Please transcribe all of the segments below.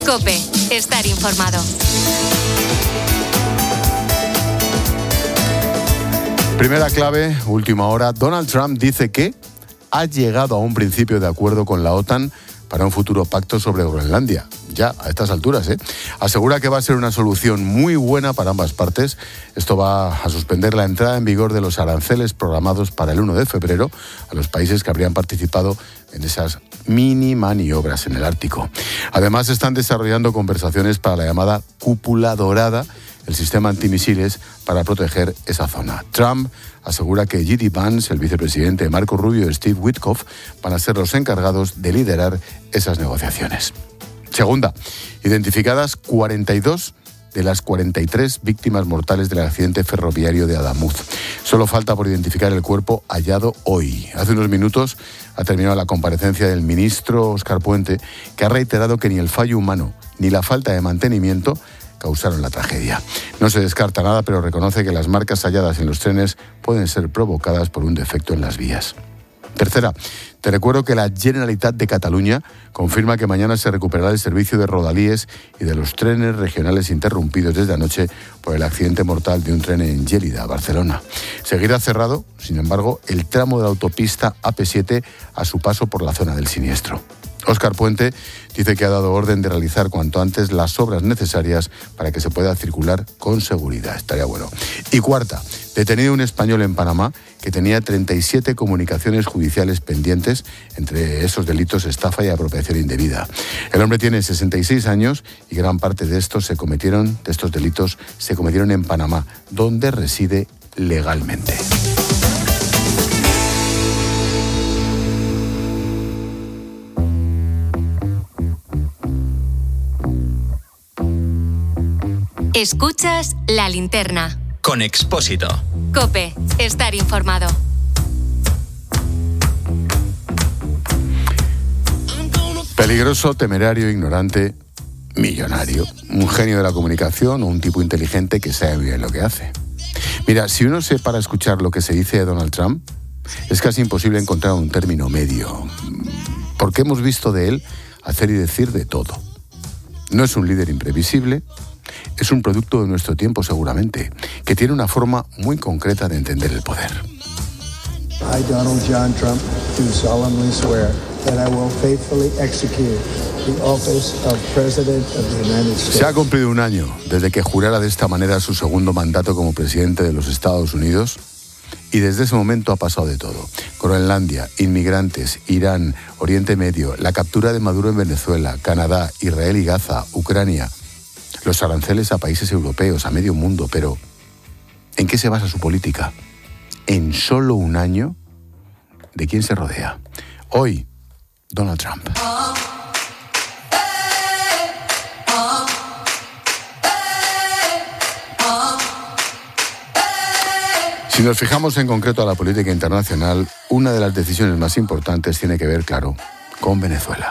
COPE. Estar informado. Primera clave, última hora. Donald Trump dice que ha llegado a un principio de acuerdo con la OTAN para un futuro pacto sobre Groenlandia. Ya, a estas alturas, Asegura que va a ser una solución muy buena para ambas partes. Esto va a suspender la entrada en vigor de los aranceles programados para el 1 de febrero a los países que habrían participado en esas mini maniobras en el Ártico. Además, están desarrollando conversaciones para la llamada cúpula dorada, el sistema antimisiles para proteger esa zona. Trump asegura que J.D. Vance, el vicepresidente, Marco Rubio y Steve Witkoff van a ser los encargados de liderar esas negociaciones. Segunda, identificadas 42 de las 43 víctimas mortales del accidente ferroviario de Adamuz. Solo falta por identificar el cuerpo hallado hoy. Hace unos minutos ha terminado la comparecencia del ministro Óscar Puente, que ha reiterado que ni el fallo humano ni la falta de mantenimiento causaron la tragedia. No se descarta nada, pero reconoce que las marcas halladas en los trenes pueden ser provocadas por un defecto en las vías. Tercera, te recuerdo que la Generalitat de Cataluña confirma que mañana se recuperará el servicio de Rodalies y de los trenes regionales interrumpidos desde anoche por el accidente mortal de un tren en Lleida, Barcelona. Seguirá cerrado, sin embargo, el tramo de la autopista AP7 a su paso por la zona del siniestro. Óscar Puente dice que ha dado orden de realizar cuanto antes las obras necesarias para que se pueda circular con seguridad. Estaría bueno. Y cuarta, detenido un español en Panamá que tenía 37 comunicaciones judiciales pendientes, entre esos delitos estafa y apropiación indebida. El hombre tiene 66 años y gran parte de estos delitos se cometieron en Panamá, donde reside legalmente. Escuchas La Linterna. Con Expósito. COPE. Estar informado. Peligroso, temerario, ignorante, millonario. Un genio de la comunicación o un tipo inteligente que sabe bien lo que hace. Mira, si uno se para a escuchar lo que se dice de Donald Trump, es casi imposible encontrar un término medio. Porque hemos visto de él hacer y decir de todo. No es un líder imprevisible. Es un producto de nuestro tiempo seguramente, que tiene una forma muy concreta de entender el poder. I, Donald John Trump, do solemnly swear that I will faithfully execute the office of President of the United States. Se ha cumplido un año desde que jurara de esta manera su segundo mandato como presidente de los Estados Unidos y desde ese momento ha pasado de todo. Groenlandia, inmigrantes, Irán, Oriente Medio, la captura de Maduro en Venezuela, Canadá, Israel y Gaza, Ucrania, los aranceles a países europeos, a medio mundo, pero ¿en qué se basa su política? En solo un año, ¿de quién se rodea? Hoy, Donald Trump. Si nos fijamos en concreto a la política internacional, una de las decisiones más importantes tiene que ver, claro, con Venezuela.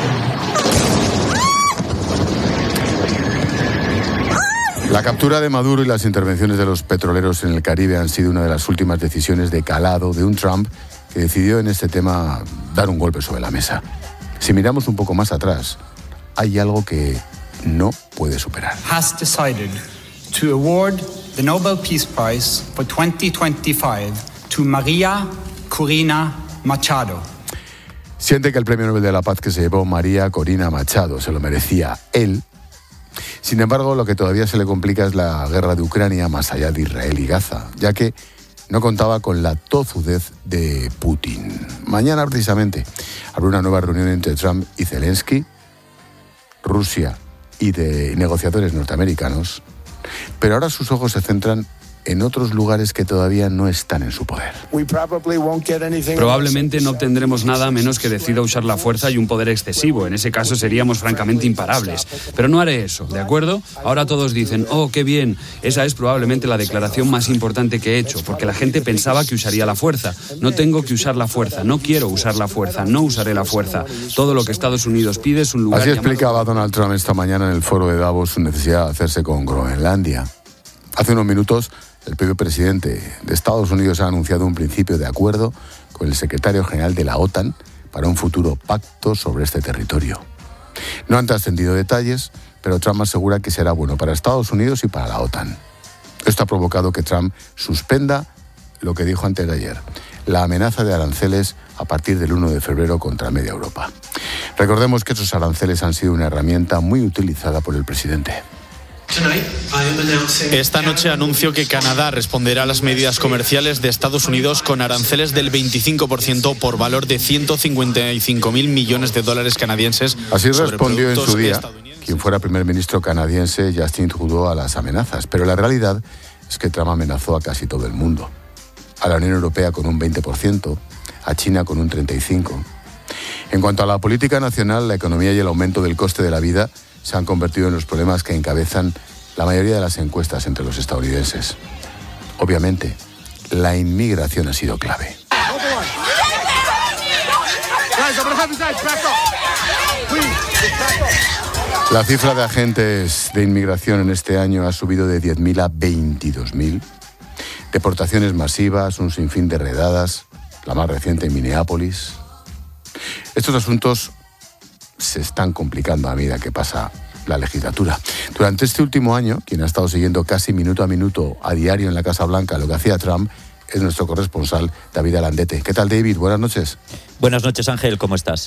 La captura de Maduro y las intervenciones de los petroleros en el Caribe han sido una de las últimas decisiones de calado de un Trump que decidió en este tema dar un golpe sobre la mesa. Si miramos un poco más atrás, hay algo que no puede superar. Has decided to award the Nobel Peace Prize for 2025 to María Corina Machado. Siente que el premio Nobel de la Paz que se llevó María Corina Machado se lo merecía él. Sin embargo, lo que todavía se le complica es la guerra de Ucrania más allá de Israel y Gaza, ya que no contaba con la tozudez de Putin. Mañana, precisamente, habrá una nueva reunión entre Trump y Zelensky, Rusia y de negociadores norteamericanos, pero ahora sus ojos se centran en otros lugares que todavía no están en su poder. Probablemente no obtendremos nada a menos que decida usar la fuerza y un poder excesivo. En ese caso seríamos francamente imparables. Pero no haré eso, ¿de acuerdo? Ahora todos dicen, oh, qué bien. Esa es probablemente la declaración más importante que he hecho, porque la gente pensaba que usaría la fuerza. No tengo que usar la fuerza, no quiero usar la fuerza, no usaré la fuerza. Todo lo que Estados Unidos pide es un lugar... Así explicaba Donald Trump esta mañana en el foro de Davos su necesidad de hacerse con Groenlandia. Hace unos minutos, el propio presidente de Estados Unidos ha anunciado un principio de acuerdo con el secretario general de la OTAN para un futuro pacto sobre este territorio. No han trascendido detalles, pero Trump asegura que será bueno para Estados Unidos y para la OTAN. Esto ha provocado que Trump suspenda lo que dijo antes de ayer, la amenaza de aranceles a partir del 1 de febrero contra media Europa. Recordemos que esos aranceles han sido una herramienta muy utilizada por el presidente. Esta noche anuncio que Canadá responderá a las medidas comerciales de Estados Unidos con aranceles del 25% por valor de 155.000 millones de dólares canadienses. Así respondió en su día quien fuera primer ministro canadiense, Justin Trudeau, a las amenazas. Pero la realidad es que Trump amenazó a casi todo el mundo. A la Unión Europea con un 20%, a China con un 35%. En cuanto a la política nacional, la economía y el aumento del coste de la vida se han convertido en los problemas que encabezan la mayoría de las encuestas entre los estadounidenses. Obviamente, la inmigración ha sido clave. La cifra de agentes de inmigración en este año ha subido de 10.000 a 22.000. Deportaciones masivas, un sinfín de redadas, la más reciente en Minneapolis. Estos asuntos se están complicando a medida que pasa la legislatura. Durante este último año, quien ha estado siguiendo casi minuto a minuto a diario en la Casa Blanca lo que hacía Trump es nuestro corresponsal David Alandete. ¿Qué tal, David? Buenas noches. Buenas noches, Ángel. ¿Cómo estás?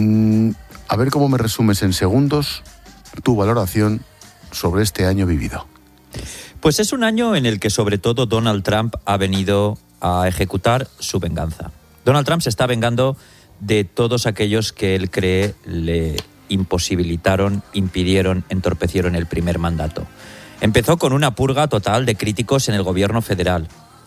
A ver cómo me resumes en segundos tu valoración sobre este año vivido. Pues es un año en el que sobre todo Donald Trump ha venido a ejecutar su venganza. Donald Trump se está vengando de todos aquellos que él cree le imposibilitaron, impidieron, entorpecieron el primer mandato. Empezó con una purga total de críticos en el gobierno federal.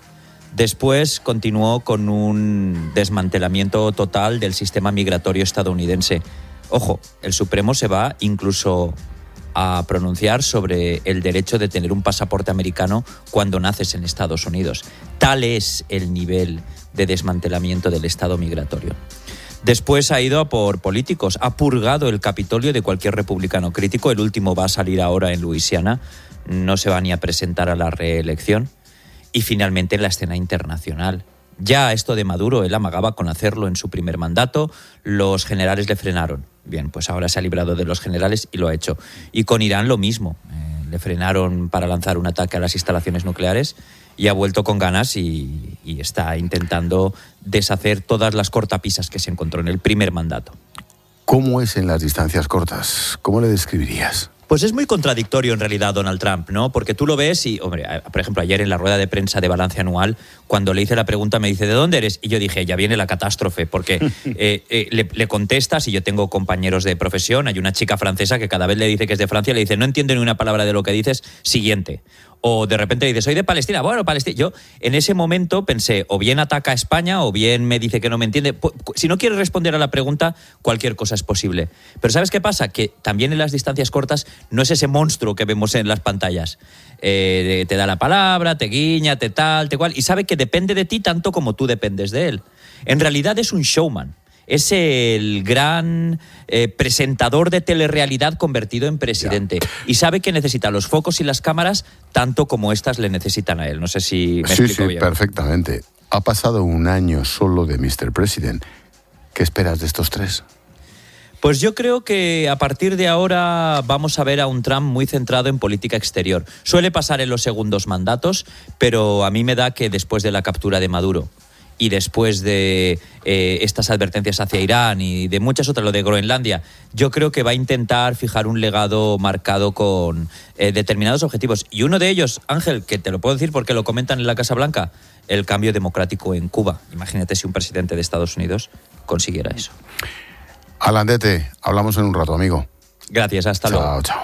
Después continuó con un desmantelamiento total del sistema migratorio estadounidense. Ojo, el Supremo se va incluso a pronunciar sobre el derecho de tener un pasaporte americano cuando naces en Estados Unidos. Tal es el nivel de desmantelamiento del Estado migratorio. Después ha ido a por políticos, ha purgado el Capitolio de cualquier republicano crítico. El último va a salir ahora en Luisiana, no se va ni a presentar a la reelección. Y finalmente en la escena internacional. Ya esto de Maduro, él amagaba con hacerlo en su primer mandato, los generales le frenaron. Bien, pues ahora se ha librado de los generales y lo ha hecho. Y con Irán lo mismo, le frenaron para lanzar un ataque a las instalaciones nucleares y ha vuelto con ganas y está intentando deshacer todas las cortapisas que se encontró en el primer mandato. ¿Cómo es en las distancias cortas? ¿Cómo le describirías? Pues es muy contradictorio en realidad Donald Trump, ¿no? Porque tú lo ves y, hombre, por ejemplo, ayer en la rueda de prensa de balance anual, cuando le hice la pregunta me dice, ¿de dónde eres? Y yo dije, ya viene la catástrofe, porque le contestas y yo tengo compañeros de profesión, hay una chica francesa que cada vez le dice que es de Francia, le dice, no entiendo ni una palabra de lo que dices, siguiente. O de repente le dice, soy de Palestina, bueno, Palestina. Yo en ese momento pensé, o bien ataca a España o bien me dice que no me entiende. Si no quiere responder a la pregunta, cualquier cosa es posible. Pero ¿sabes qué pasa? Que también en las distancias cortas no es ese monstruo que vemos en las pantallas. Te da la palabra, te guiña, te tal, te cual, y sabe que depende de ti tanto como tú dependes de él. En realidad es un showman. Es el gran presentador de telerrealidad convertido en presidente. Ya. Y sabe que necesita los focos y las cámaras tanto como estas le necesitan a él. No sé si me explico bien. Sí, perfectamente. Ha pasado un año solo de Mr. President. ¿Qué esperas de estos tres? Pues yo creo que a partir de ahora vamos a ver a un Trump muy centrado en política exterior. Suele pasar en los segundos mandatos, pero a mí me da que después de la captura de Maduro y después de estas advertencias hacia Irán y de muchas otras, lo de Groenlandia, yo creo que va a intentar fijar un legado marcado con determinados objetivos. Y uno de ellos, Ángel, que te lo puedo decir porque lo comentan en la Casa Blanca, el cambio democrático en Cuba. Imagínate si un presidente de Estados Unidos consiguiera eso. Alandete, hablamos en un rato, amigo. Gracias, hasta luego. Chao.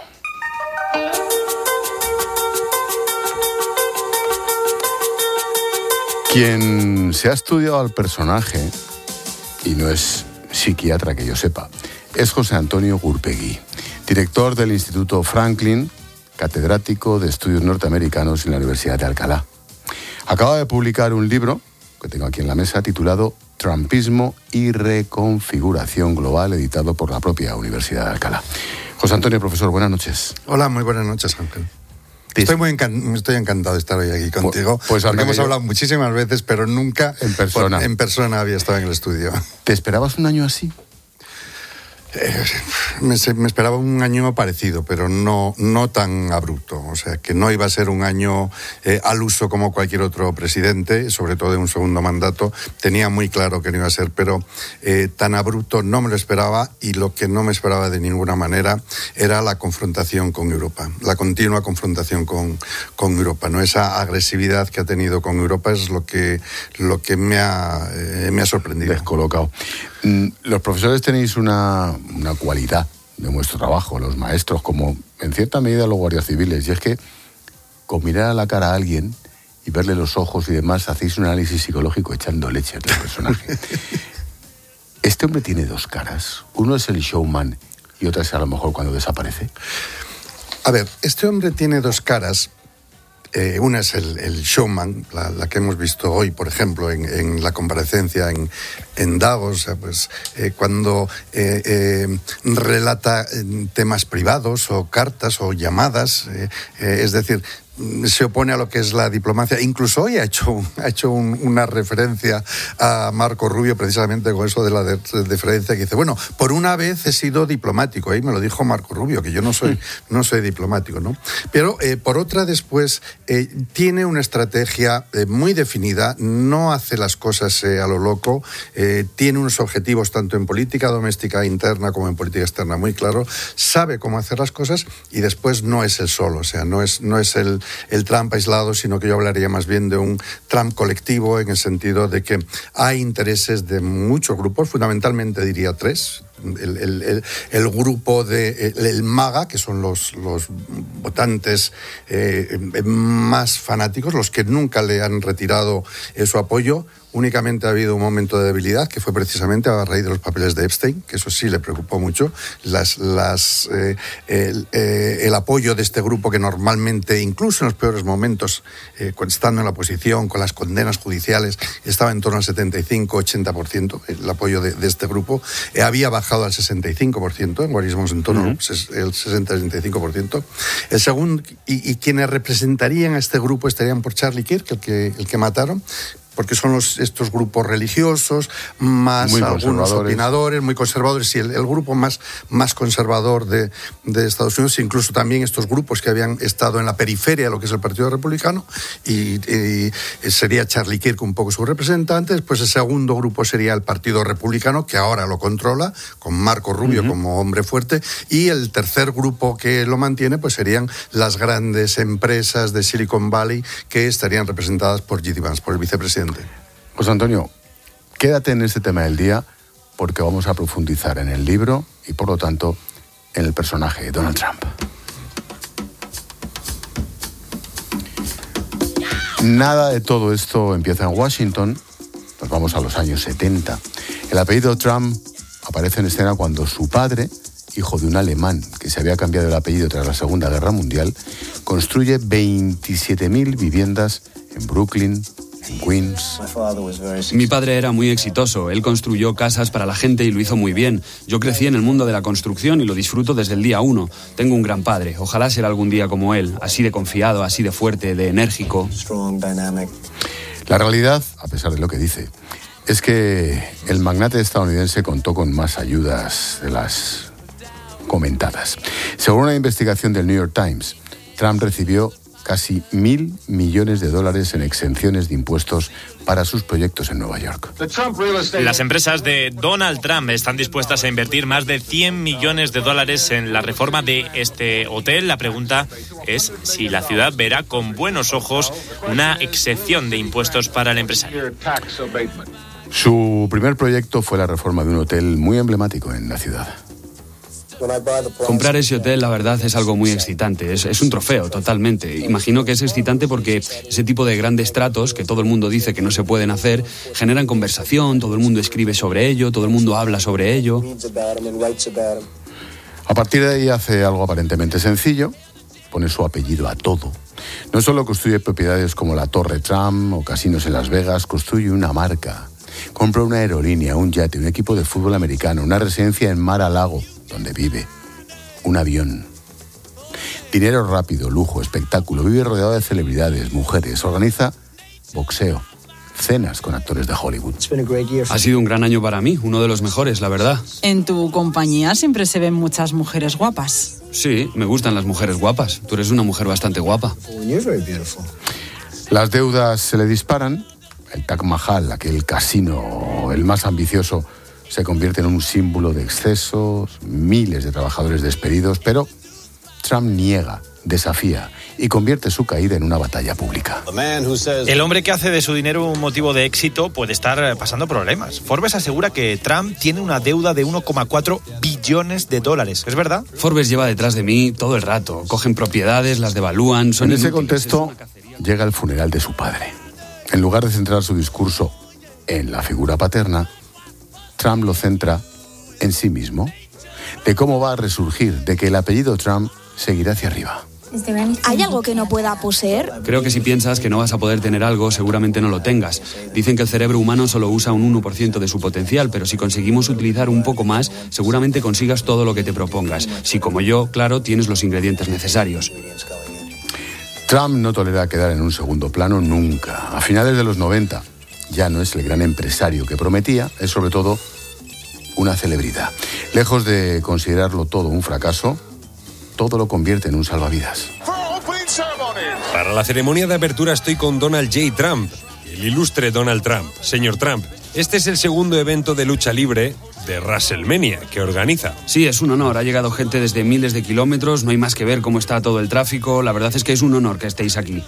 Quien se ha estudiado al personaje, y no es psiquiatra que yo sepa, es José Antonio Gurpegui, director del Instituto Franklin, catedrático de Estudios Norteamericanos en la Universidad de Alcalá. Acaba de publicar un libro, que tengo aquí en la mesa, titulado Trumpismo y Reconfiguración Global, editado por la propia Universidad de Alcalá. José Antonio, profesor, buenas noches. Hola, muy buenas noches, Ángel. Estoy encantado de estar hoy aquí contigo, pues porque hemos hablado muchísimas veces, pero nunca en persona había estado en el estudio. ¿Te esperabas un año así? Me esperaba un año parecido, pero no tan abrupto. O sea, que no iba a ser un año al uso como cualquier otro presidente, sobre todo en un segundo mandato. Tenía muy claro que no iba a ser, pero tan abrupto no me lo esperaba, y lo que no me esperaba de ninguna manera era la confrontación con Europa, la continua confrontación con Europa, ¿no? Esa agresividad que ha tenido con Europa es lo que me ha sorprendido. Descolocado. Los profesores tenéis una cualidad de vuestro trabajo, los maestros, como en cierta medida los guardias civiles, y es que con mirar a la cara a alguien y verle los ojos y demás, hacéis un análisis psicológico echando leche a tu personaje. Este hombre tiene dos caras. Uno es el showman y otra es a lo mejor cuando desaparece. A ver, este hombre tiene dos caras. Una es el showman, la que hemos visto hoy, por ejemplo, en la comparecencia en Davos, o sea, pues, cuando relata temas privados o cartas o llamadas, es decir, se opone a lo que es la diplomacia. Incluso hoy ha hecho una referencia a Marco Rubio, precisamente con eso de la deferencia, que dice, bueno, por una vez he sido diplomático. Ahí me lo dijo Marco Rubio, que yo no soy diplomático, ¿no? Pero por otra, después tiene una estrategia muy definida, no hace las cosas a lo loco, tiene unos objetivos tanto en política doméstica interna como en política externa muy claro, sabe cómo hacer las cosas, y después no es él solo, o sea, no es el Trump aislado, sino que yo hablaría más bien de un Trump colectivo, en el sentido de que hay intereses de muchos grupos, fundamentalmente diría tres. El grupo el MAGA, que son los votantes más fanáticos, los que nunca le han retirado su apoyo. Únicamente ha habido un momento de debilidad, que fue precisamente a raíz de los papeles de Epstein, que eso sí le preocupó mucho. El apoyo de este grupo, que normalmente, incluso en los peores momentos, estando en la oposición, con las condenas judiciales, estaba en torno al 75-80%, el apoyo de este grupo, había bajado al 65%, en guarismos en torno al 60-65%. El segundo, y quienes representarían a este grupo estarían por Charlie Kirk, el que mataron, porque son estos grupos religiosos, más muy algunos opinadores, muy conservadores, y el grupo más conservador de Estados Unidos, incluso también estos grupos que habían estado en la periferia de lo que es el Partido Republicano, y sería Charlie Kirk un poco su representante. Después el segundo grupo sería el Partido Republicano, que ahora lo controla, con Marco Rubio como hombre fuerte, y el tercer grupo que lo mantiene pues serían las grandes empresas de Silicon Valley, que estarían representadas por J.D. Vance, por el vicepresidente. José Antonio, quédate en este tema del día, porque vamos a profundizar en el libro y, por lo tanto, en el personaje de Donald Trump. Nada de todo esto empieza en Washington. Nos vamos a los años 70. El apellido Trump aparece en escena cuando su padre, hijo de un alemán que se había cambiado el apellido tras la Segunda Guerra Mundial, construye 27.000 viviendas en Brooklyn, en Queens. Mi padre era muy exitoso. Él construyó casas para la gente y lo hizo muy bien. Yo crecí en el mundo de la construcción y lo disfruto desde el día 1. Tengo un gran padre. Ojalá ser algún día como él, así de confiado, así de fuerte, de enérgico. La realidad, a pesar de lo que dice, es que el magnate estadounidense contó con más ayudas de las comentadas. Según una investigación del New York Times, Trump recibió casi $1.000 millones en exenciones de impuestos para sus proyectos en Nueva York. Las empresas de Donald Trump están dispuestas a invertir más de $100 millones en la reforma de este hotel. La pregunta es si la ciudad verá con buenos ojos una exención de impuestos para el empresario. Su primer proyecto fue la reforma de un hotel muy emblemático en la ciudad. Comprar ese hotel, la verdad, es algo muy excitante. Es un trofeo, totalmente. Imagino que es excitante porque ese tipo de grandes tratos, que todo el mundo dice que no se pueden hacer, generan conversación, todo el mundo escribe sobre ello, todo el mundo habla sobre ello. A partir de ahí hace algo aparentemente sencillo, pone su apellido a todo. No solo construye propiedades como la Torre Trump o casinos en Las Vegas, construye una marca. Compra una aerolínea, un yate, un equipo de fútbol americano, una residencia en Mar-a-Lago, donde vive, un avión. Dinero rápido, lujo, espectáculo, vive rodeado de celebridades, mujeres, organiza boxeo, cenas con actores de Hollywood. Ha sido un gran año para mí, uno de los mejores, la verdad. En tu compañía siempre se ven muchas mujeres guapas. Sí, me gustan las mujeres guapas. Tú eres una mujer bastante guapa. Las deudas se le disparan. El Taj Mahal, aquel casino, el más ambicioso, se convierte en un símbolo de excesos, miles de trabajadores despedidos, pero Trump niega, desafía y convierte su caída en una batalla pública. El hombre que hace de su dinero un motivo de éxito puede estar pasando problemas. Forbes asegura que Trump tiene una deuda de 1,4 billones de dólares. ¿Es verdad? Forbes lleva detrás de mí todo el rato. Cogen propiedades, las devalúan, son En ese inútiles. contexto llega el funeral de su padre. En lugar de centrar su discurso en la figura paterna, Trump lo centra en sí mismo, de cómo va a resurgir, de que el apellido Trump seguirá hacia arriba. ¿Hay algo que no pueda poseer? Creo que si piensas que no vas a poder tener algo, seguramente no lo tengas. Dicen que el cerebro humano solo usa un 1% de su potencial, pero si conseguimos utilizar un poco más, seguramente consigas todo lo que te propongas. Si, como yo, claro, tienes los ingredientes necesarios. Trump no tolera quedar en un segundo plano nunca. A finales de los 90 ya no es el gran empresario que prometía, es sobre todo una celebridad. Lejos de considerarlo todo un fracaso, todo lo convierte en un salvavidas. Para la ceremonia de apertura estoy con Donald J. Trump, el ilustre Donald Trump. Señor Trump, este es el segundo evento de lucha libre de WrestleMania que organiza. Sí, es un honor. Ha llegado gente desde miles de kilómetros. No hay más que ver cómo está todo el tráfico. La verdad es que es un honor que estéis aquí.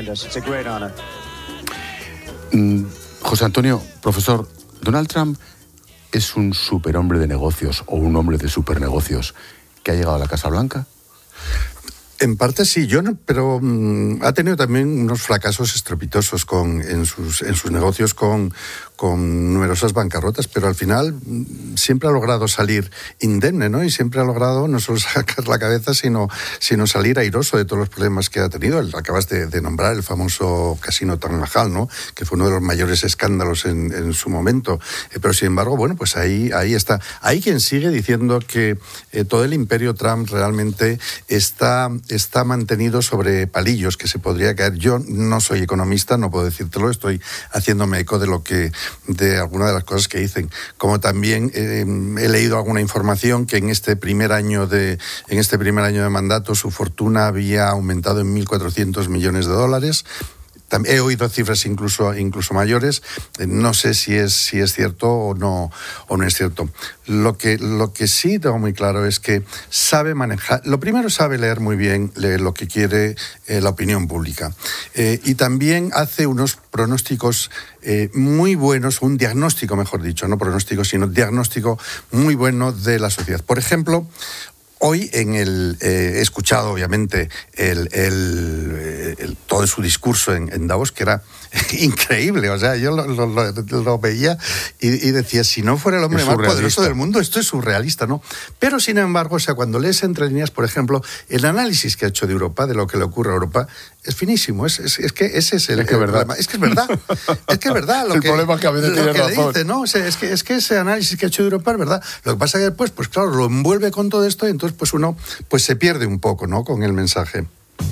José Antonio, profesor, ¿Donald Trump es un superhombre de negocios o un hombre de supernegocios que ha llegado a la Casa Blanca? En parte sí, pero ha tenido también unos fracasos estrepitosos en sus negocios con numerosas bancarrotas, pero al final siempre ha logrado salir indemne, ¿no? Y siempre ha logrado no solo sacar la cabeza, sino salir airoso de todos los problemas que ha tenido. Acabas de nombrar el famoso casino Taj Mahal, ¿no? Que fue uno de los mayores escándalos en su momento. Pero sin embargo, bueno, pues ahí está. Hay quien sigue diciendo que todo el imperio Trump realmente está mantenido sobre palillos, que se podría caer. Yo no soy economista, no puedo decírtelo, estoy haciéndome eco de alguna de las cosas que dicen. Como también he leído alguna información que en este primer año de mandato su fortuna había aumentado en 1.400 millones de dólares. He oído cifras incluso mayores. No sé si es cierto o no es cierto. Lo que sí tengo muy claro es que sabe manejar. Lo primero, sabe leer muy bien lo que quiere la opinión pública. Y también hace unos pronósticos muy buenos, un diagnóstico, mejor dicho, no pronóstico, sino diagnóstico muy bueno de la sociedad. Por ejemplo, hoy he escuchado, obviamente, todo su discurso en Davos, que era increíble. O sea, yo lo veía y decía, si no fuera el hombre más poderoso del mundo, esto es surrealista, ¿no? Pero, sin embargo, o sea, cuando lees entre líneas, por ejemplo, el análisis que ha hecho de Europa, de lo que le ocurre a Europa, es finísimo. Es que ese es el problema. Es que es verdad. Es que es verdad. El problema es que a veces tiene razón. Dice, ¿no? O sea, es que ese análisis que ha hecho de Europa es verdad. Lo que pasa es que después, pues claro, lo envuelve con todo esto y entonces pues uno pues se pierde un poco, ¿no? Con el mensaje.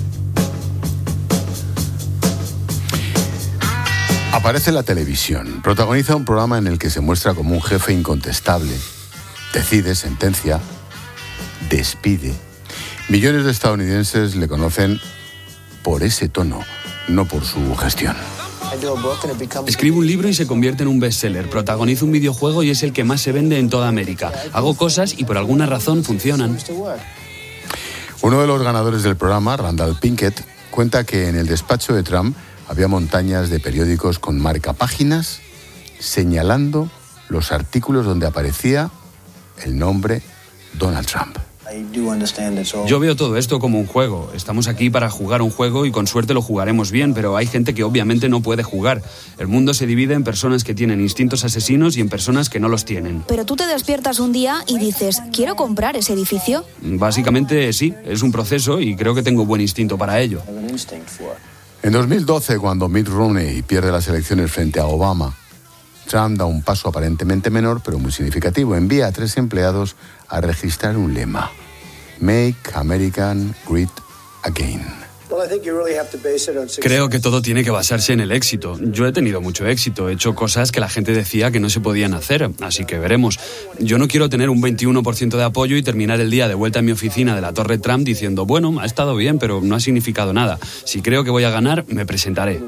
Aparece en la televisión, protagoniza un programa en el que se muestra como un jefe incontestable. Decide, sentencia, despide. Millones de estadounidenses le conocen por ese tono, no por su gestión. Escribo un libro y se convierte en un bestseller. Protagonizo un videojuego y es el que más se vende en toda América. Hago cosas y por alguna razón funcionan. Uno de los ganadores del programa, Randall Pinkett, cuenta que en el despacho de Trump había montañas de periódicos con marcapáginas señalando los artículos donde aparecía el nombre Donald Trump. Yo veo todo esto como un juego. Estamos aquí para jugar un juego y con suerte lo jugaremos bien, pero hay gente que obviamente no puede jugar. El mundo se divide en personas que tienen instintos asesinos y en personas que no los tienen. Pero tú te despiertas un día y dices, ¿quiero comprar ese edificio? Básicamente sí, es un proceso y creo que tengo buen instinto para ello. En 2012, cuando Mitt Romney pierde las elecciones frente a Obama, Trump da un paso aparentemente menor, pero muy significativo. Envía a 3 empleados a registrar un lema: Make America Great Again. Creo que todo tiene que basarse en el éxito. Yo he tenido mucho éxito, he hecho cosas que la gente decía que no se podían hacer, así que veremos. Yo no quiero tener un 21% de apoyo y terminar el día de vuelta en mi oficina de la Torre Trump diciendo, bueno, ha estado bien, pero no ha significado nada. Si creo que voy a ganar, me presentaré.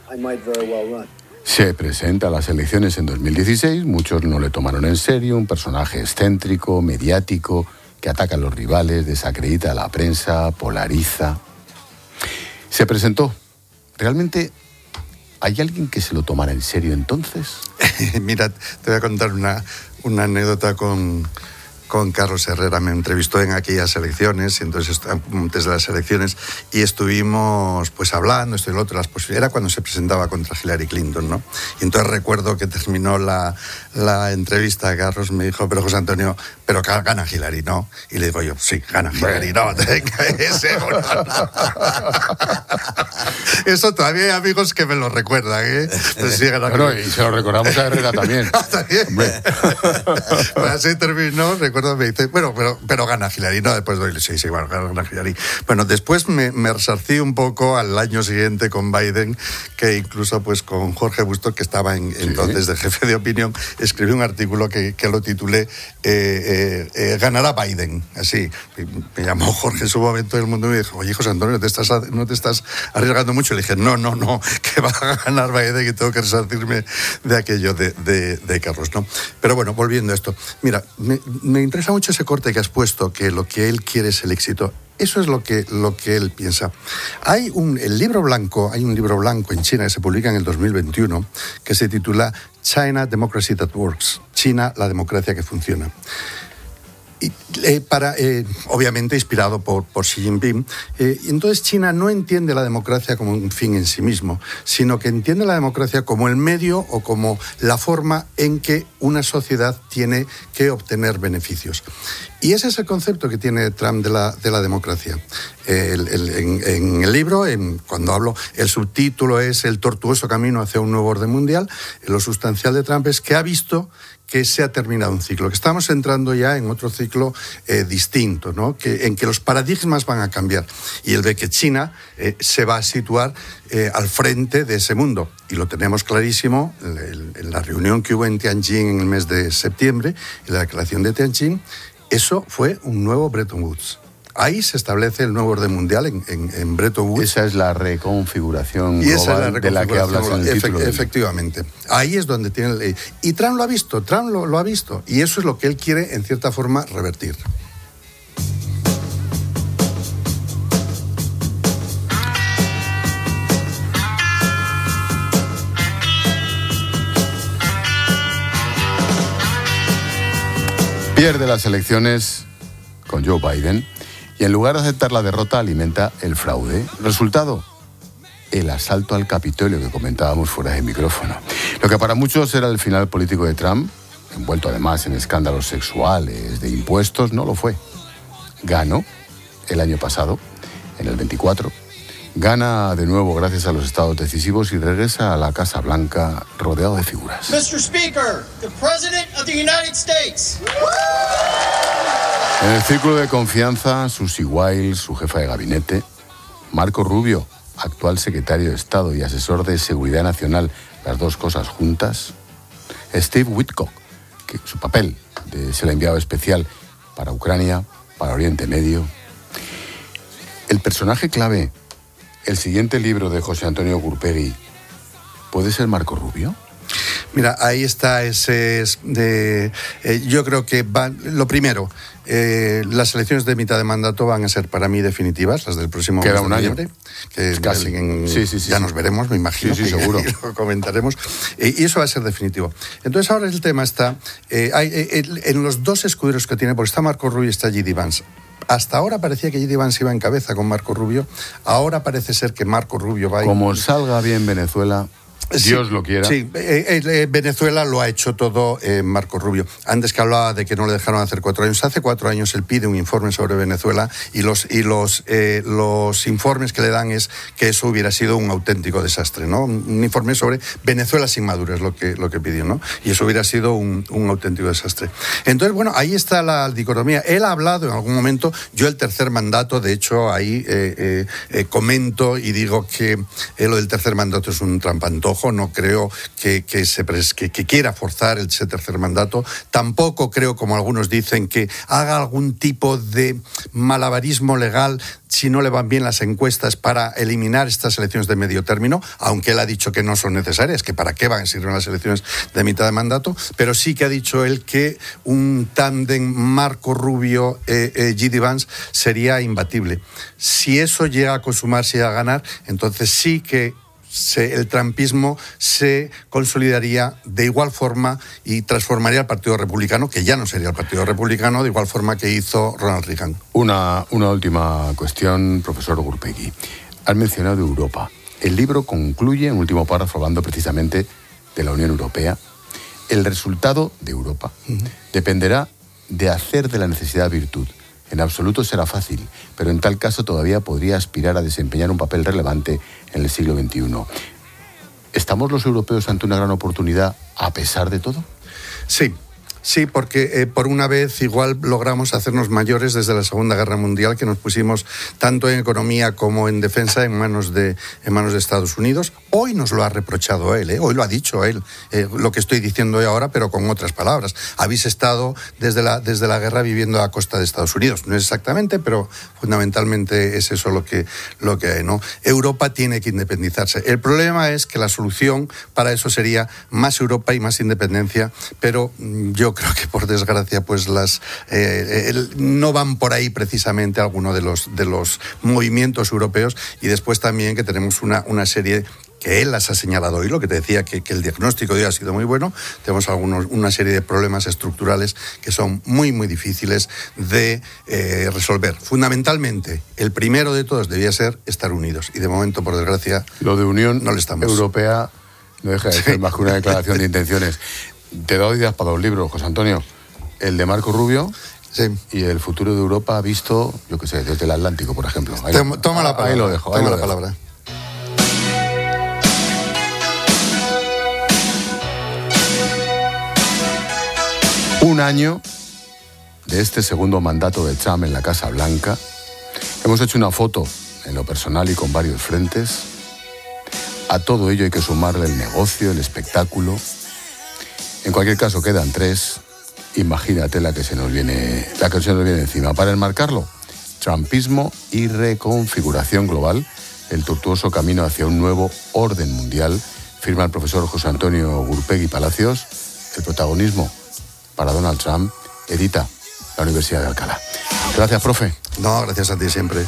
Se presenta a las elecciones en 2016, muchos no le tomaron en serio, un personaje excéntrico, mediático, que ataca a los rivales, desacredita a la prensa, polariza. Se presentó. ¿Realmente hay alguien que se lo tomara en serio entonces? Mira, te voy a contar una anécdota con Carlos Herrera. Me entrevistó en aquellas elecciones, y entonces antes de las elecciones, y estuvimos pues hablando, esto y lo otro, las posibilidades. Era cuando se presentaba contra Hillary Clinton, ¿no? Y entonces recuerdo que terminó la entrevista, Carlos me dijo, pero José Antonio, pero gana Hillary, ¿no? Y le digo yo, sí, gana Hillary, ¿no? Eso todavía hay amigos que me lo recuerdan, ¿eh? Pues sí, gana Hillary. Y se lo recordamos a Herrera también. ¿También? Pues así terminó, recuerdo, me dice, bueno, pero gana Hillary, ¿no? Después doy, sí, bueno, gana Hillary. Bueno, después me resarcí un poco al año siguiente con Biden, que incluso pues con Jorge Bustos, que estaba entonces de jefe de opinión, escribí un artículo que lo titulé ganará Biden, así. Me llamó Jorge en su momento del mundo y me dijo, oye, José Antonio, ¿no te estás arriesgando mucho? Le dije, no, que va a ganar Biden y tengo que resarcirme de aquello de Carlos, ¿no? Pero bueno, volviendo a esto, mira, me interesa mucho ese corte que has puesto, que lo que él quiere es el éxito. Eso es lo que él piensa. Hay un libro blanco en China que se publica en el 2021 que se titula China Democracy That Works, China, la democracia que funciona. Y, obviamente inspirado por Xi Jinping. Entonces China no entiende la democracia como un fin en sí mismo, sino que entiende la democracia como el medio o como la forma en que una sociedad tiene que obtener beneficios. Y ese es el concepto que tiene Trump de la democracia. En el libro, cuando hablo, el subtítulo es El tortuoso camino hacia un nuevo orden mundial. Lo sustancial de Trump es que ha visto que se ha terminado un ciclo, que estamos entrando ya en otro ciclo distinto, ¿no? En que los paradigmas van a cambiar. Y él ve que China se va a situar al frente de ese mundo. Y lo tenemos clarísimo en la reunión que hubo en Tianjin en el mes de septiembre, en la declaración de Tianjin. Eso fue un nuevo Bretton Woods. Ahí se establece el nuevo orden mundial en Bretton Woods. Esa es la reconfiguración global de la que hablas en el título. Efectivamente. Ahí es donde tiene el... Y Trump lo ha visto, lo ha visto. Y eso es lo que él quiere, en cierta forma, revertir. Pierde las elecciones con Joe Biden y en lugar de aceptar la derrota alimenta el fraude. Resultado, el asalto al Capitolio que comentábamos fuera de micrófono. Lo que para muchos era el final político de Trump, envuelto además en escándalos sexuales, de impuestos, no lo fue. Ganó el año pasado, en el 24, gana de nuevo gracias a los estados decisivos y regresa a la Casa Blanca rodeado de figuras. Mr. Speaker, the President of the United States. En el círculo de confianza, Susie Wiles, su jefa de gabinete, Marco Rubio, actual secretario de Estado y asesor de Seguridad Nacional, las dos cosas juntas, Steve Witkoff, que su papel de ser el enviado especial para Ucrania, para Oriente Medio. El personaje clave, el siguiente libro de José Antonio Gurpegui, ¿puede ser Marco Rubio? Mira, ahí está ese... yo creo que lo primero, las elecciones de mitad de mandato van a ser para mí definitivas, las del próximo mes de noviembre. Que casi. Ya nos veremos, me imagino. Sí, seguro. Lo comentaremos. Y eso va a ser definitivo. Entonces ahora el tema está en los dos escuderos que tiene, porque está Marco Rubio y está J.D. Vance. Hasta ahora parecía que J.D. Vance iba en cabeza con Marco Rubio. Ahora parece ser que Marco Rubio va a ir... Como salga bien Venezuela... Dios lo quiera. Sí, Venezuela lo ha hecho todo Marco Rubio. Antes que hablaba de que no le dejaron hacer 4 años, hace 4 años él pide un informe sobre Venezuela y los informes que le dan es que eso hubiera sido un auténtico desastre, ¿no? Un informe sobre Venezuela sin Maduro es lo que pidió, ¿no? Y eso hubiera sido un auténtico desastre. Entonces, bueno, ahí está la dicotomía. Él ha hablado en algún momento, yo el tercer mandato, de hecho, ahí comento y digo que lo del tercer mandato es un trampantojo. No creo que quiera forzar ese tercer mandato. Tampoco creo, como algunos dicen, que haga algún tipo de malabarismo legal si no le van bien las encuestas para eliminar estas elecciones de medio término, aunque él ha dicho que no son necesarias, que para qué van a servir las elecciones de mitad de mandato, pero sí que ha dicho él que un tándem Marco Rubio J.D. Vance sería imbatible. Si eso llega a consumarse y a ganar, entonces sí que el trumpismo se consolidaría de igual forma y transformaría al Partido Republicano, que ya no sería el Partido Republicano, de igual forma que hizo Ronald Reagan. Una última cuestión, profesor Gurpegui. Has mencionado Europa. El libro concluye en último párrafo hablando precisamente de la Unión Europea. El resultado de Europa dependerá de hacer de la necesidad virtud. En absoluto será fácil, pero en tal caso todavía podría aspirar a desempeñar un papel relevante en el siglo XXI. ¿Estamos los europeos ante una gran oportunidad a pesar de todo? Sí, porque por una vez igual logramos hacernos mayores desde la Segunda Guerra Mundial, que nos pusimos tanto en economía como en defensa en manos de Estados Unidos. Hoy nos lo ha reprochado él, hoy lo ha dicho él, lo que estoy diciendo ahora, pero con otras palabras. Habéis estado desde la guerra viviendo a costa de Estados Unidos. No es exactamente, pero fundamentalmente es eso lo que hay, ¿no? Europa tiene que independizarse. El problema es que la solución para eso sería más Europa y más independencia, pero yo creo que por desgracia pues no van por ahí precisamente algunos de los movimientos europeos, y después también que tenemos una serie que él las ha señalado hoy, lo que te decía, que el diagnóstico de hoy ha sido muy bueno. Tenemos una serie de problemas estructurales que son muy, muy difíciles de resolver. Fundamentalmente, el primero de todos debía ser estar unidos, y de momento, por desgracia, lo de Unión no lo estamos. Europea no deja de ser más que una declaración de intenciones. Te doy ideas para 2 libros, José Antonio. El de Marco Rubio y El futuro de Europa visto, yo qué sé, desde el Atlántico, por ejemplo. Toma la palabra. Ahí lo dejo. Toma la palabra. Un año de este segundo mandato de Trump en la Casa Blanca. Hemos hecho una foto en lo personal y con varios frentes. A todo ello hay que sumarle el negocio, el espectáculo. En cualquier caso quedan 3. Imagínate la que se nos viene encima. Para enmarcarlo, trumpismo y reconfiguración global, el tortuoso camino hacia un nuevo orden mundial, firma el profesor José Antonio Gurpegui Palacios. El protagonismo para Donald Trump, edita la Universidad de Alcalá. Gracias, profe. No, gracias a ti siempre.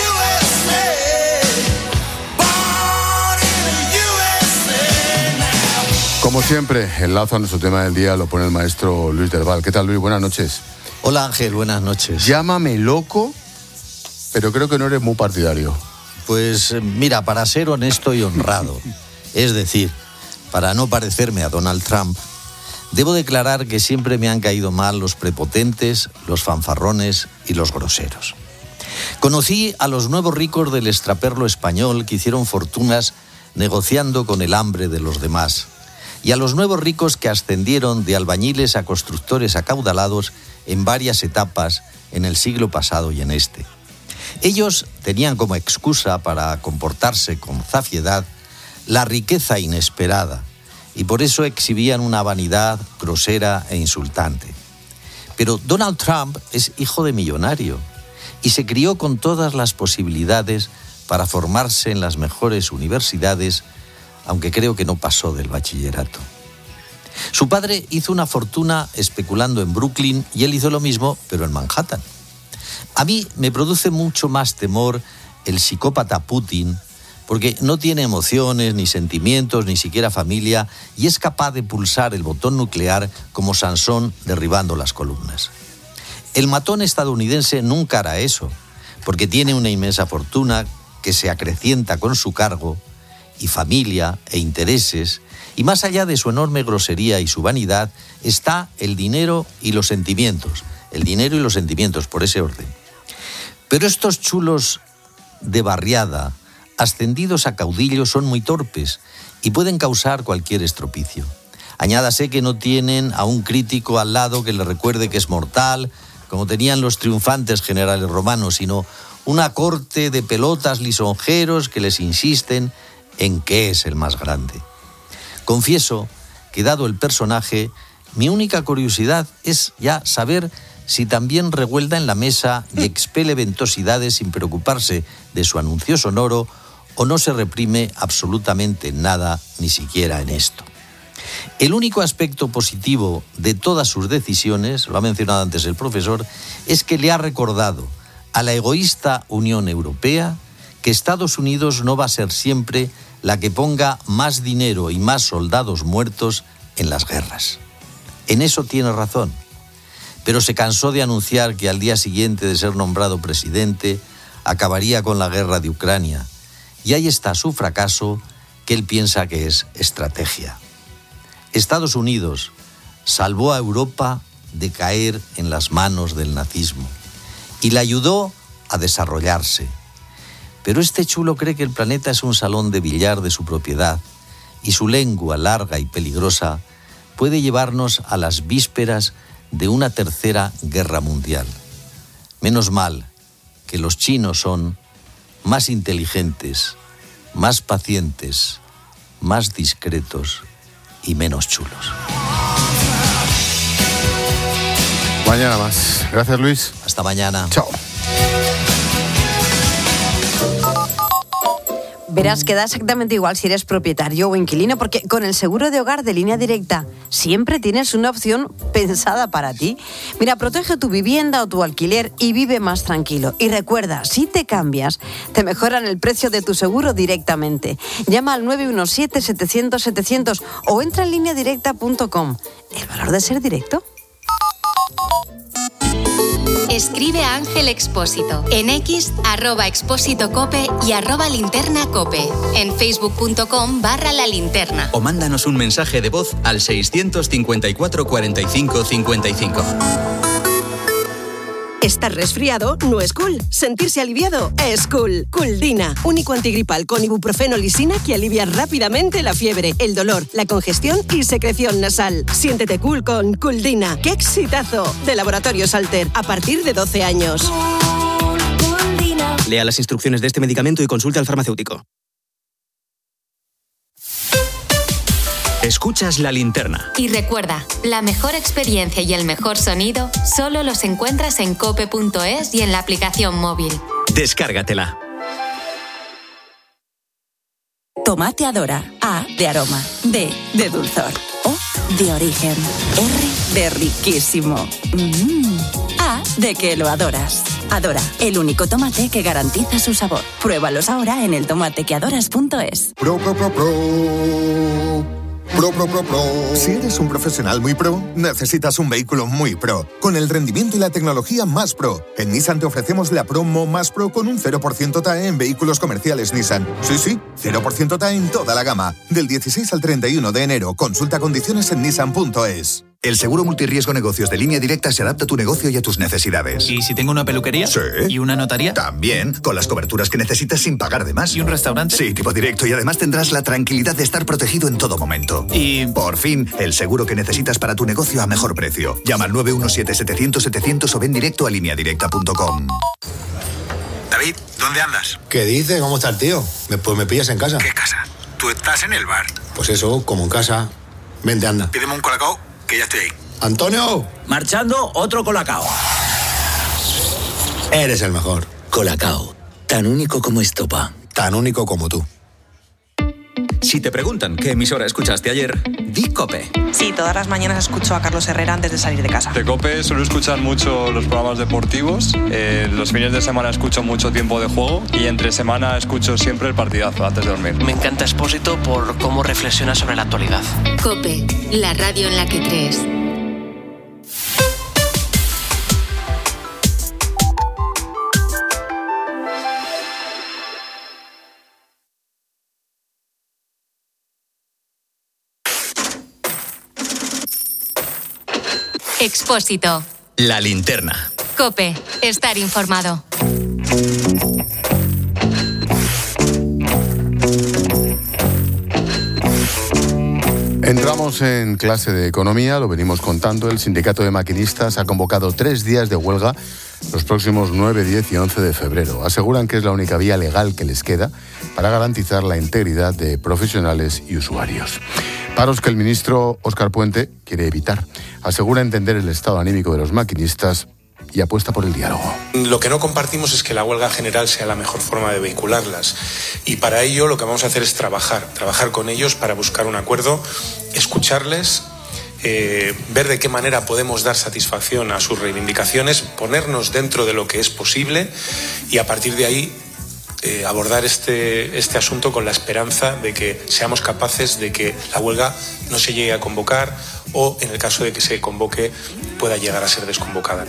Como siempre, el lazo a nuestro tema del día lo pone el maestro Luis del Val. ¿Qué tal, Luis? Buenas noches. Hola, Ángel, buenas noches. Llámame loco, pero creo que no eres muy partidario. Pues mira, para ser honesto y honrado, es decir, para no parecerme a Donald Trump, debo declarar que siempre me han caído mal los prepotentes, los fanfarrones y los groseros. Conocí a los nuevos ricos del extraperlo español que hicieron fortunas negociando con el hambre de los demás, y a los nuevos ricos que ascendieron de albañiles a constructores acaudalados en varias etapas en el siglo pasado y en este. Ellos tenían como excusa para comportarse con zafiedad la riqueza inesperada, y por eso exhibían una vanidad grosera e insultante. Pero Donald Trump es hijo de millonario y se crió con todas las posibilidades para formarse en las mejores universidades, aunque creo que no pasó del bachillerato. Su padre hizo una fortuna especulando en Brooklyn y él hizo lo mismo, pero en Manhattan. A mí me produce mucho más temor el psicópata Putin, porque no tiene emociones, ni sentimientos, ni siquiera familia, y es capaz de pulsar el botón nuclear como Sansón derribando las columnas. El matón estadounidense nunca hará eso, porque tiene una inmensa fortuna que se acrecienta con su cargo y familia e intereses, y más allá de su enorme grosería y su vanidad, está el dinero y los sentimientos. El dinero y los sentimientos, por ese orden. Pero estos chulos de barriada, ascendidos a caudillos, son muy torpes y pueden causar cualquier estropicio. Añádase que no tienen a un crítico al lado que les recuerde que es mortal, como tenían los triunfantes generales romanos, sino una corte de pelotas lisonjeros que les insisten en que es el más grande. Confieso que, dado el personaje, mi única curiosidad es ya saber si también revuelta en la mesa y expele ventosidades sin preocuparse de su anuncio sonoro, o no se reprime absolutamente nada, ni siquiera en esto. El único aspecto positivo de todas sus decisiones, lo ha mencionado antes el profesor, es que le ha recordado a la egoísta Unión Europea que Estados Unidos no va a ser siempre la que ponga más dinero y más soldados muertos en las guerras. En eso tiene razón, pero se cansó de anunciar que al día siguiente de ser nombrado presidente acabaría con la guerra de Ucrania, y ahí está su fracaso, que él piensa que es estrategia. Estados Unidos salvó a Europa de caer en las manos del nazismo y la ayudó a desarrollarse. Pero este chulo cree que el planeta es un salón de billar de su propiedad y su lengua larga y peligrosa puede llevarnos a las vísperas de una tercera guerra mundial. Menos mal que los chinos son más inteligentes, más pacientes, más discretos y menos chulos. Mañana más. Gracias, Luis. Hasta mañana. Chao. Verás que da exactamente igual si eres propietario o inquilino, porque con el seguro de hogar de Línea Directa siempre tienes una opción pensada para ti. Mira, protege tu vivienda o tu alquiler y vive más tranquilo. Y recuerda, si te cambias, te mejoran el precio de tu seguro directamente. Llama al 917-700-700 o entra en lineadirecta.com. ¿El valor de ser directo? Escribe a Ángel Expósito en X, @expósitocope y @linternacope. En facebook.com/La Linterna. O mándanos un mensaje de voz al 654 45 55. Estar resfriado no es cool. Sentirse aliviado es cool. Culdina, único antigripal con ibuprofeno lisina que alivia rápidamente la fiebre, el dolor, la congestión y secreción nasal. Siéntete cool con Culdina. ¡Qué exitazo! De Laboratorios Alter, a partir de 12 años. Lea las instrucciones de este medicamento y consulte al farmacéutico. Escuchas La Linterna. Y recuerda, la mejor experiencia y el mejor sonido solo los encuentras en cope.es y en la aplicación móvil. Descárgatela. Tomate Adora. A de aroma. D de dulzor. O de origen. R de riquísimo. A de que lo adoras. Adora, el único tomate que garantiza su sabor. Pruébalos ahora en eltomatequeadoras.es. Pro. Si eres un profesional muy pro, necesitas un vehículo muy pro, con el rendimiento y la tecnología más pro. En Nissan te ofrecemos la promo más pro con un 0% TAE en vehículos comerciales Nissan. Sí, 0% TAE en toda la gama. Del 16 al 31 de enero. Consulta condiciones en nissan.es. El seguro multirriesgo negocios de Línea Directa se adapta a tu negocio y a tus necesidades. ¿Y si tengo una peluquería? Sí. ¿Y una notaría? También, con las coberturas que necesitas sin pagar de más. ¿Y un restaurante? Sí, tipo directo, y además tendrás la tranquilidad de estar protegido en todo momento. Y... por fin, el seguro que necesitas para tu negocio a mejor precio. Llama al 917-700-700 o ven directo a lineadirecta.com. David, ¿dónde andas? ¿Qué dices? ¿Cómo está el tío? Pues me pillas en casa. ¿Qué casa? Tú estás en el bar. Pues eso, como en casa. Vente, anda. Pídeme un colacao, que ya estoy ahí. ¡Antonio! Marchando, otro colacao. Eres el mejor. Colacao, tan único como estopa. Tan único como tú. Si te preguntan qué emisora escuchaste ayer, di COPE. Sí, todas las mañanas escucho a Carlos Herrera antes de salir de casa. De COPE suelo escuchar mucho los programas deportivos. Los fines de semana escucho mucho Tiempo de Juego y entre semana escucho siempre el partidazo antes de dormir. Me encanta Expósito por cómo reflexiona sobre la actualidad. COPE, la radio en la que crees. Expósito. La linterna. COPE. Estar informado. Entramos en clase de economía, lo venimos contando. El sindicato de maquinistas ha convocado 3 días de huelga los próximos 9, 10 y 11 de febrero. Aseguran que es la única vía legal que les queda para garantizar la integridad de profesionales y usuarios. Paros que el ministro Óscar Puente quiere evitar. Asegura entender el estado anímico de los maquinistas y apuesta por el diálogo. Lo que no compartimos es que la huelga general sea la mejor forma de vehicularlas. Y para ello lo que vamos a hacer es trabajar con ellos para buscar un acuerdo, escucharles, ver de qué manera podemos dar satisfacción a sus reivindicaciones, ponernos dentro de lo que es posible y a partir de ahí abordar este asunto con la esperanza de que seamos capaces de que la huelga no se llegue a convocar o, en el caso de que se convoque, pueda llegar a ser desconvocada.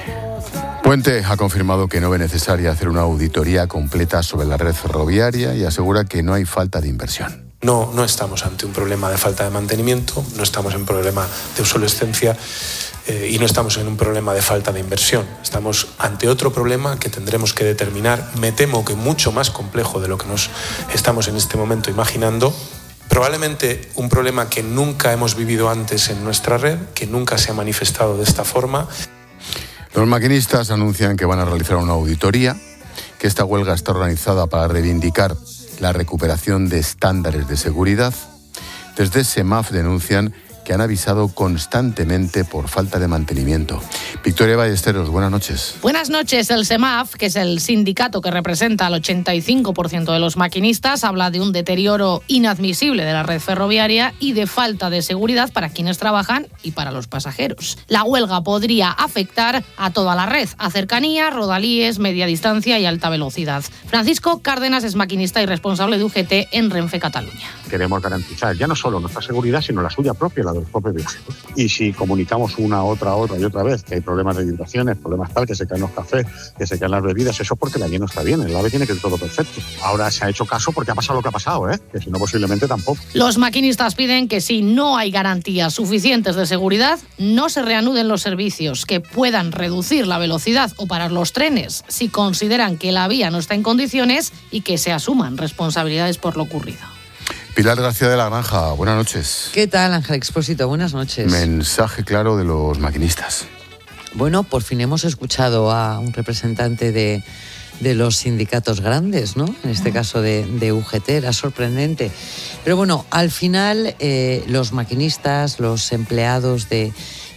Puente ha confirmado que no ve necesaria hacer una auditoría completa sobre la red ferroviaria y asegura que no hay falta de inversión. No estamos ante un problema de falta de mantenimiento, no estamos en un problema de obsolescencia y no estamos en un problema de falta de inversión. Estamos ante otro problema que tendremos que determinar, me temo que mucho más complejo de lo que nos estamos en este momento imaginando. Probablemente un problema que nunca hemos vivido antes en nuestra red, que nunca se ha manifestado de esta forma. Los maquinistas anuncian que van a realizar una auditoría, que esta huelga está organizada para reivindicar la recuperación de estándares de seguridad. Desde SEMAF denuncian que han avisado constantemente por falta de mantenimiento. Victoria Ballesteros, buenas noches. Buenas noches. El SEMAF, que es el sindicato que representa al 85% de los maquinistas, habla de un deterioro inadmisible de la red ferroviaria y de falta de seguridad para quienes trabajan y para los pasajeros. La huelga podría afectar a toda la red, a cercanías, rodalíes, media distancia y alta velocidad. Francisco Cárdenas es maquinista y responsable de UGT en Renfe Cataluña. Queremos garantizar ya no solo nuestra seguridad, sino la suya propia, la de los propios viajeros. Y si comunicamos una, otra y otra vez que hay problemas de vibraciones, problemas tal, que se caen los cafés, que se caen las bebidas, eso es porque la guía no está bien, el AVE tiene que ir todo perfecto. Ahora se ha hecho caso porque ha pasado lo que ha pasado, que si no posiblemente tampoco. Los maquinistas piden que si no hay garantías suficientes de seguridad, no se reanuden los servicios, que puedan reducir la velocidad o parar los trenes si consideran que la vía no está en condiciones y que se asuman responsabilidades por lo ocurrido. Pilar García de la Granja, buenas noches. ¿Qué tal, Ángel Expósito? Buenas noches. Mensaje claro de los maquinistas. Bueno, por fin hemos escuchado a un representante de los sindicatos grandes, ¿no? En este caso de UGT, era sorprendente. Pero bueno, al final los maquinistas, los empleados de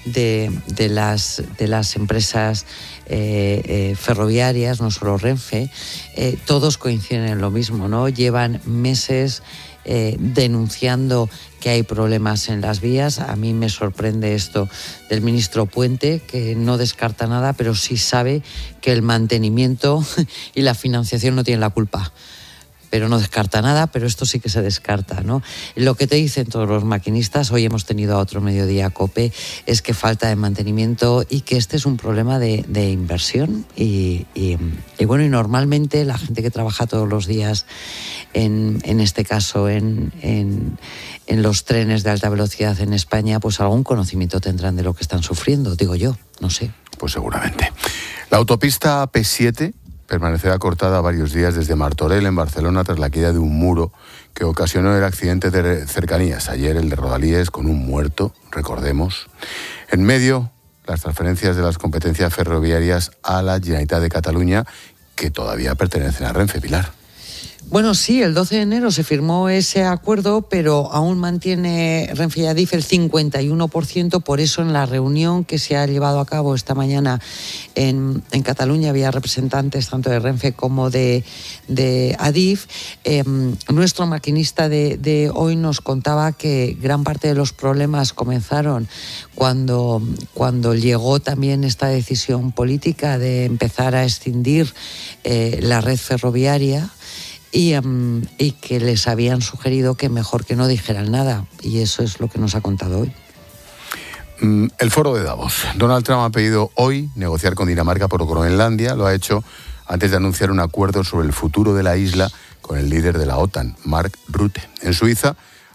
las empresas ferroviarias, no solo Renfe, todos coinciden en lo mismo, ¿no? Llevan meses denunciando que hay problemas en las vías. A mí me sorprende esto del ministro Puente, que no descarta nada, pero sí sabe que el mantenimiento y la financiación no tienen la culpa. Pero no descarta nada, pero esto sí que se descarta, ¿no? Lo que te dicen todos los maquinistas, hoy hemos tenido a otro mediodía COPE, es que falta de mantenimiento y que este es un problema de inversión y bueno, y normalmente la gente que trabaja todos los días en este caso en los trenes de alta velocidad en España, pues algún conocimiento tendrán de lo que están sufriendo, digo yo, no sé. Pues seguramente. La autopista P7 permanecerá cortada varios días desde Martorell, en Barcelona, tras la caída de un muro que ocasionó el accidente de cercanías. Ayer el de Rodalíes, con un muerto, recordemos. En medio, las transferencias de las competencias ferroviarias a la Generalitat de Cataluña, que todavía pertenecen a Renfe, Pilar. Bueno, sí, el 12 de enero se firmó ese acuerdo, pero aún mantiene Renfe y Adif el 51%, por eso en la reunión que se ha llevado a cabo esta mañana en Cataluña había representantes tanto de Renfe como de Adif. Nuestro maquinista de hoy nos contaba que gran parte de los problemas comenzaron cuando llegó también esta decisión política de empezar a escindir la red ferroviaria. Y que les habían sugerido que mejor que no dijeran nada. Y eso es lo que nos ha contado hoy. El foro de Davos. Donald Trump ha pedido hoy negociar con Dinamarca por Groenlandia. Lo ha hecho antes de anunciar un acuerdo sobre el futuro de la isla con el líder de la OTAN, Mark Rutte. En Suiza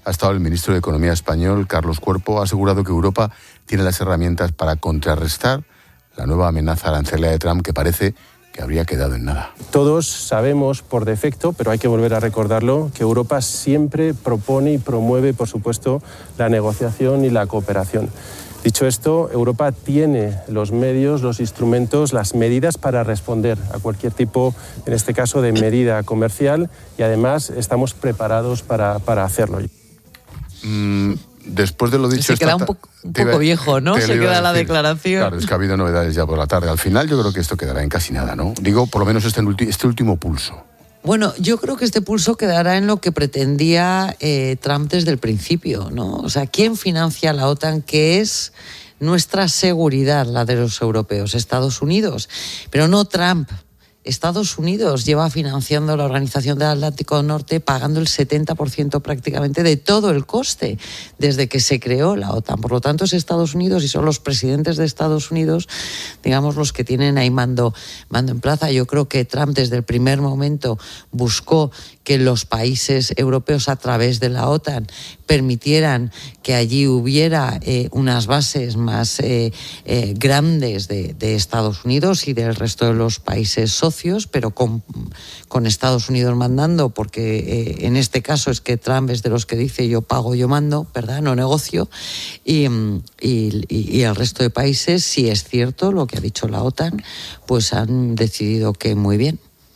ha estado el ministro de Economía español, Carlos Cuerpo. Ha asegurado que Europa tiene las herramientas para contrarrestar la nueva amenaza arancelaria de Trump, que parece que habría quedado en nada. Todos sabemos por defecto, pero hay que volver a recordarlo, que Europa siempre propone y promueve, por supuesto, la negociación y la cooperación. Dicho esto, Europa tiene los medios, los instrumentos, las medidas para responder a cualquier tipo, en este caso, de medida comercial, y además estamos preparados para hacerlo. Después de lo dicho... Se queda un poco viejo, ¿no? Se queda la declaración. Claro, es que ha habido novedades ya por la tarde. Al final yo creo que esto quedará en casi nada, ¿no? Digo, por lo menos este último pulso. Bueno, yo creo que este pulso quedará en lo que pretendía Trump desde el principio, ¿no? O sea, ¿quién financia la OTAN? Que es nuestra seguridad, la de los europeos, Estados Unidos, pero no Trump. Estados Unidos lleva financiando la Organización del Atlántico Norte, pagando el 70% prácticamente de todo el coste desde que se creó la OTAN. Por lo tanto, es Estados Unidos y son los presidentes de Estados Unidos, digamos, los que tienen ahí mando en plaza. Yo creo que Trump desde el primer momento buscó que los países europeos, a través de la OTAN, permitieran que allí hubiera unas bases más grandes de Estados Unidos y del resto de los países socios, pero con Estados Unidos mandando, porque en este caso es que Trump es de los que dice yo pago, yo mando, ¿verdad? No negocio. Y el resto de países, si es cierto lo que ha dicho la OTAN, pues han decidido que muy bien.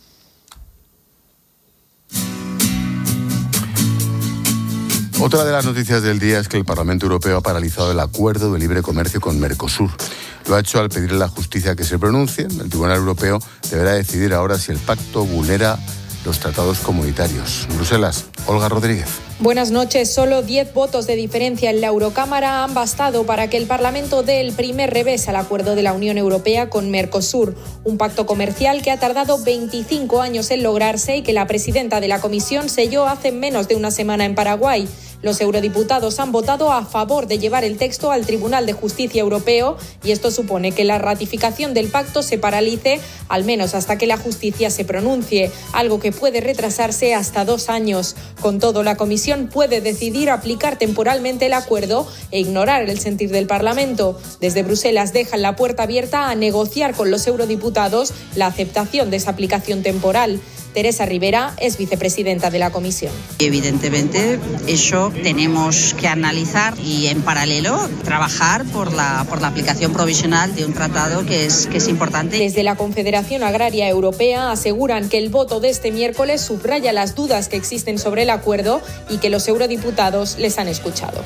Otra de las noticias del día es que el Parlamento Europeo ha paralizado el acuerdo de libre comercio con Mercosur. Lo ha hecho al pedirle a la justicia que se pronuncie. El Tribunal Europeo deberá decidir ahora si el pacto vulnera los tratados comunitarios. Bruselas, Olga Rodríguez. Buenas noches. Solo 10 votos de diferencia en la Eurocámara han bastado para que el Parlamento dé el primer revés al acuerdo de la Unión Europea con Mercosur, un pacto comercial que ha tardado 25 años en lograrse y que la presidenta de la Comisión selló hace menos de una semana en Paraguay. Los eurodiputados han votado a favor de llevar el texto al Tribunal de Justicia Europeo y esto supone que la ratificación del pacto se paralice al menos hasta que la justicia se pronuncie, algo que puede retrasarse hasta 2 años. Con todo, la Comisión puede decidir aplicar temporalmente el acuerdo e ignorar el sentir del Parlamento. Desde Bruselas dejan la puerta abierta a negociar con los eurodiputados la aceptación de esa aplicación temporal. Teresa Rivera es vicepresidenta de la Comisión. Evidentemente, eso tenemos que analizar y en paralelo trabajar por la aplicación provisional de un tratado que es importante. Desde la Confederación Agraria Europea aseguran que el voto de este miércoles subraya las dudas que existen sobre el acuerdo y que los eurodiputados les han escuchado.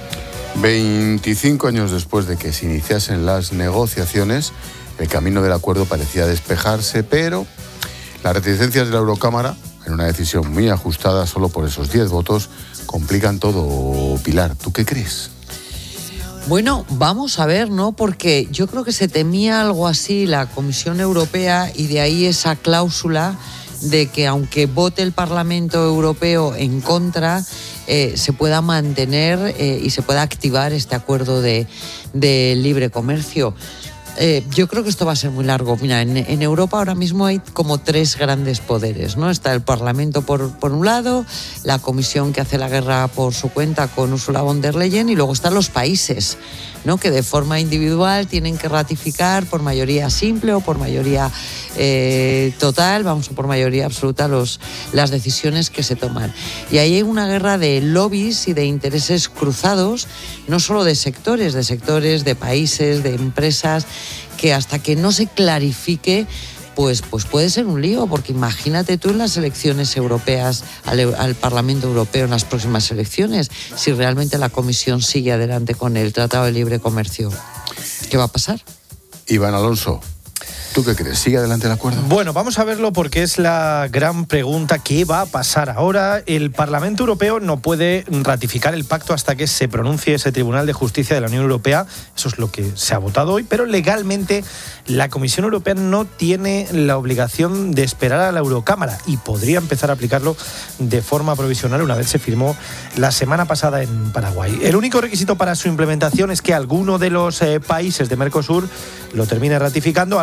25 años después de que se iniciasen las negociaciones, el camino del acuerdo parecía despejarse, pero las reticencias de la Eurocámara, en una decisión muy ajustada solo por esos 10 votos, complican todo. Pilar, ¿tú qué crees? Bueno, vamos a ver, ¿no? Porque yo creo que se temía algo así la Comisión Europea y de ahí esa cláusula de que aunque vote el Parlamento Europeo en contra, se pueda mantener y se pueda activar este acuerdo de libre comercio. Yo creo que esto va a ser muy largo. Mira, en Europa ahora mismo hay como 3 grandes poderes, ¿no? Está el Parlamento por un lado, la Comisión que hace la guerra por su cuenta con Ursula von der Leyen y luego están los países, ¿no? Que de forma individual tienen que ratificar por mayoría simple o por mayoría total, vamos, o por mayoría absoluta las decisiones que se toman. Y ahí hay una guerra de lobbies y de intereses cruzados, no solo de sectores, de países, de empresas, que hasta que no se clarifique, pues puede ser un lío, porque imagínate tú en las elecciones europeas, al Parlamento Europeo en las próximas elecciones, si realmente la Comisión sigue adelante con el Tratado de Libre Comercio. ¿Qué va a pasar? Iván Alonso, ¿tú qué crees? ¿Sigue adelante el acuerdo? Bueno, vamos a verlo porque es la gran pregunta. ¿Qué va a pasar ahora? El Parlamento Europeo no puede ratificar el pacto hasta que se pronuncie ese Tribunal de Justicia de la Unión Europea. Eso es lo que se ha votado hoy, pero legalmente la Comisión Europea no tiene la obligación de esperar a la Eurocámara y podría empezar a aplicarlo de forma provisional una vez se firmó la semana pasada en Paraguay. El único requisito para su implementación es que alguno de los países de Mercosur lo termine ratificando, algo que todavía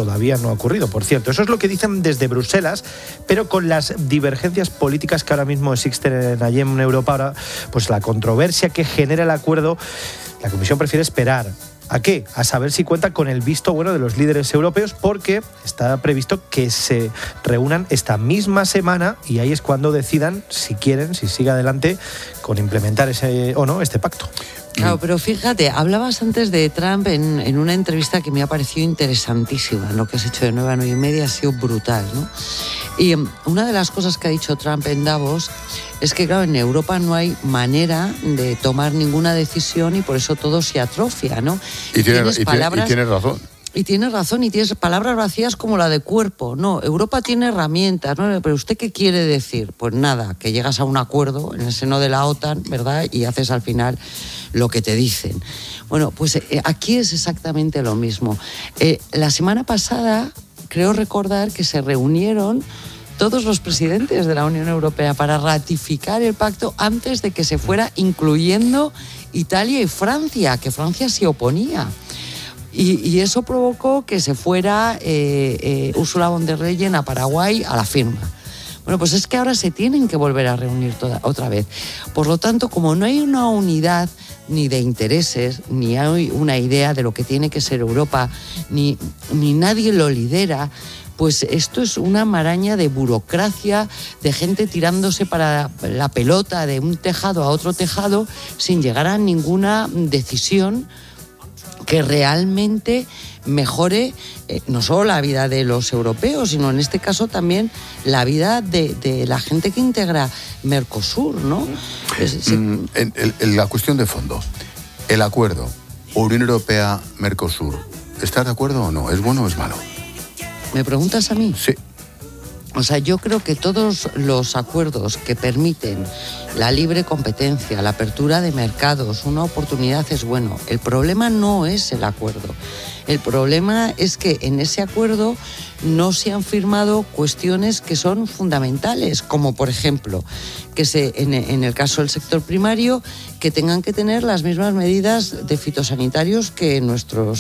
todavía no ha ocurrido, por cierto. Eso es lo que dicen desde Bruselas, pero con las divergencias políticas que ahora mismo existen allí en Europa, ahora, pues la controversia que genera el acuerdo, la Comisión prefiere esperar. ¿A qué? A saber si cuenta con el visto bueno de los líderes europeos, porque está previsto que se reúnan esta misma semana y ahí es cuando decidan si quieren, si sigue adelante con implementar ese o no este pacto. Claro, pero fíjate, hablabas antes de Trump en una entrevista que me ha parecido interesantísima. Lo que has hecho de 9 a 9 y media ha sido brutal, ¿no? Y una de las cosas que ha dicho Trump en Davos es que, claro, en Europa no hay manera de tomar ninguna decisión y por eso todo se atrofia, ¿no? Y tienes razón. Y tienes razón, y tienes palabras vacías como la de cuerpo. No, Europa tiene herramientas, ¿no? Pero ¿usted qué quiere decir? Pues nada, que llegas a un acuerdo en el seno de la OTAN, ¿verdad? Y haces al final lo que te dicen. Bueno, pues aquí es exactamente lo mismo. La semana pasada, creo recordar que se reunieron todos los presidentes de la Unión Europea para ratificar el pacto antes de que se fuera, incluyendo Italia y Francia, que Francia se oponía. Y eso provocó que se fuera Ursula von der Leyen a Paraguay a la firma. Bueno, pues es que ahora se tienen que volver a reunir otra vez. Por lo tanto, como no hay una unidad ni de intereses, ni hay una idea de lo que tiene que ser Europa, ni nadie lo lidera, pues esto es una maraña de burocracia, de gente tirándose para la pelota de un tejado a otro tejado sin llegar a ninguna decisión que realmente mejore no solo la vida de los europeos, sino en este caso también la vida de la gente que integra Mercosur, ¿no? En la cuestión de fondo, el acuerdo Unión Europea-Mercosur, ¿estás de acuerdo o no? ¿Es bueno o es malo? ¿Me preguntas a mí? Sí. O sea, yo creo que todos los acuerdos que permiten la libre competencia, la apertura de mercados, una oportunidad es bueno. El problema no es el acuerdo. El problema es que en ese acuerdo no se han firmado cuestiones que son fundamentales, como por ejemplo, que en el caso del sector primario, que tengan que tener las mismas medidas de fitosanitarios que nuestro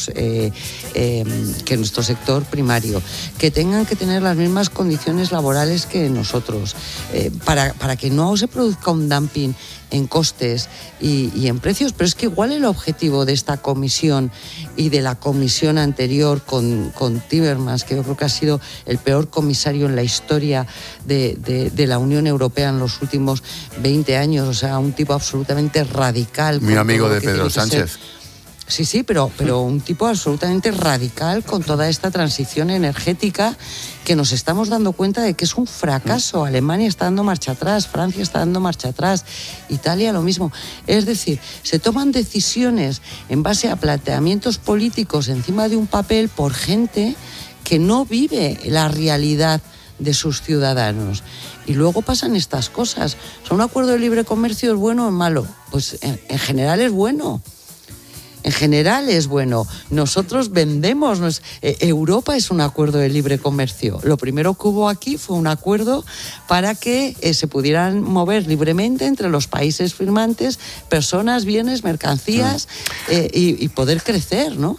sector primario, que tengan que tener las mismas condiciones laborales que nosotros, para que no se produzca un dumping en costes y en precios. Pero es que igual el objetivo de esta comisión y de la comisión anterior con Timmermans, que yo creo que ha sido el peor comisario en la historia de la Unión Europea en los últimos 20 años, o sea, un tipo absolutamente radical. Mi amigo de Pedro Sánchez. Sí, pero un tipo absolutamente radical con toda esta transición energética que nos estamos dando cuenta de que es un fracaso. Alemania está dando marcha atrás, Francia está dando marcha atrás, Italia lo mismo. Es decir, se toman decisiones en base a planteamientos políticos encima de un papel por gente que no vive la realidad de sus ciudadanos. Y luego pasan estas cosas. O sea, ¿un acuerdo de libre comercio es bueno o es malo? Pues en general es bueno. En general es bueno. Nosotros vendemos. Europa es un acuerdo de libre comercio. Lo primero que hubo aquí fue un acuerdo para que se pudieran mover libremente entre los países firmantes personas, bienes, mercancías y poder crecer, ¿no?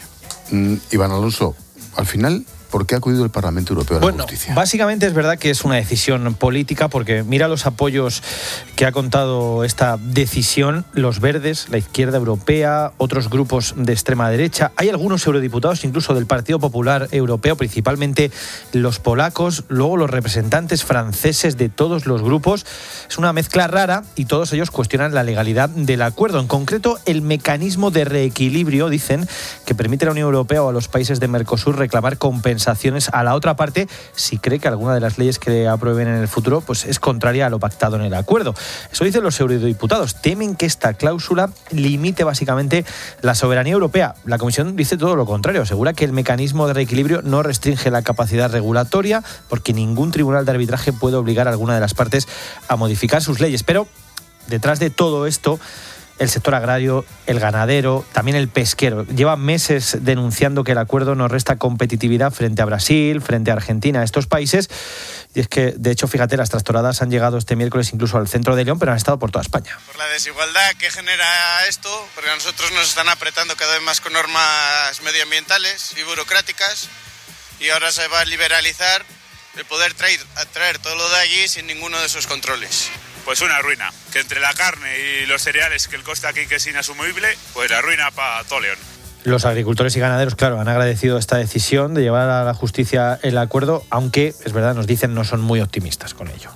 Iván Alonso, al final, ¿por qué ha acudido el Parlamento Europeo a la justicia? Básicamente es verdad que es una decisión política, porque mira los apoyos que ha contado esta decisión: los verdes, la izquierda europea, otros grupos de extrema derecha. Hay algunos eurodiputados incluso del Partido Popular Europeo, principalmente los polacos, luego los representantes franceses de todos los grupos. Es una mezcla rara y todos ellos cuestionan la legalidad del acuerdo. En concreto, el mecanismo de reequilibrio, dicen, que permite a la Unión Europea o a los países de Mercosur reclamar compensaciones a la otra parte si cree que alguna de las leyes que aprueben en el futuro pues es contraria a lo pactado en el acuerdo. Eso dicen los eurodiputados. Temen que esta cláusula limite básicamente la soberanía europea. La Comisión dice todo lo contrario. Asegura que el mecanismo de reequilibrio no restringe la capacidad regulatoria, porque ningún tribunal de arbitraje puede obligar a alguna de las partes a modificar sus leyes. Pero detrás de todo esto, el sector agrario, el ganadero, también el pesquero, llevan meses denunciando que el acuerdo nos resta competitividad frente a Brasil, frente a Argentina, estos países. Y es que, de hecho, fíjate, las tractoradas han llegado este miércoles incluso al centro de León, pero han estado por toda España. Por la desigualdad que genera esto, porque a nosotros nos están apretando cada vez más con normas medioambientales y burocráticas, y ahora se va a liberalizar el poder traer todo lo de allí sin ninguno de esos controles. Pues una ruina, que entre la carne y los cereales, que el coste aquí que es inasumible, pues la ruina para todo León. Los agricultores y ganaderos, claro, han agradecido esta decisión de llevar a la justicia el acuerdo, aunque, es verdad, nos dicen no son muy optimistas con ello.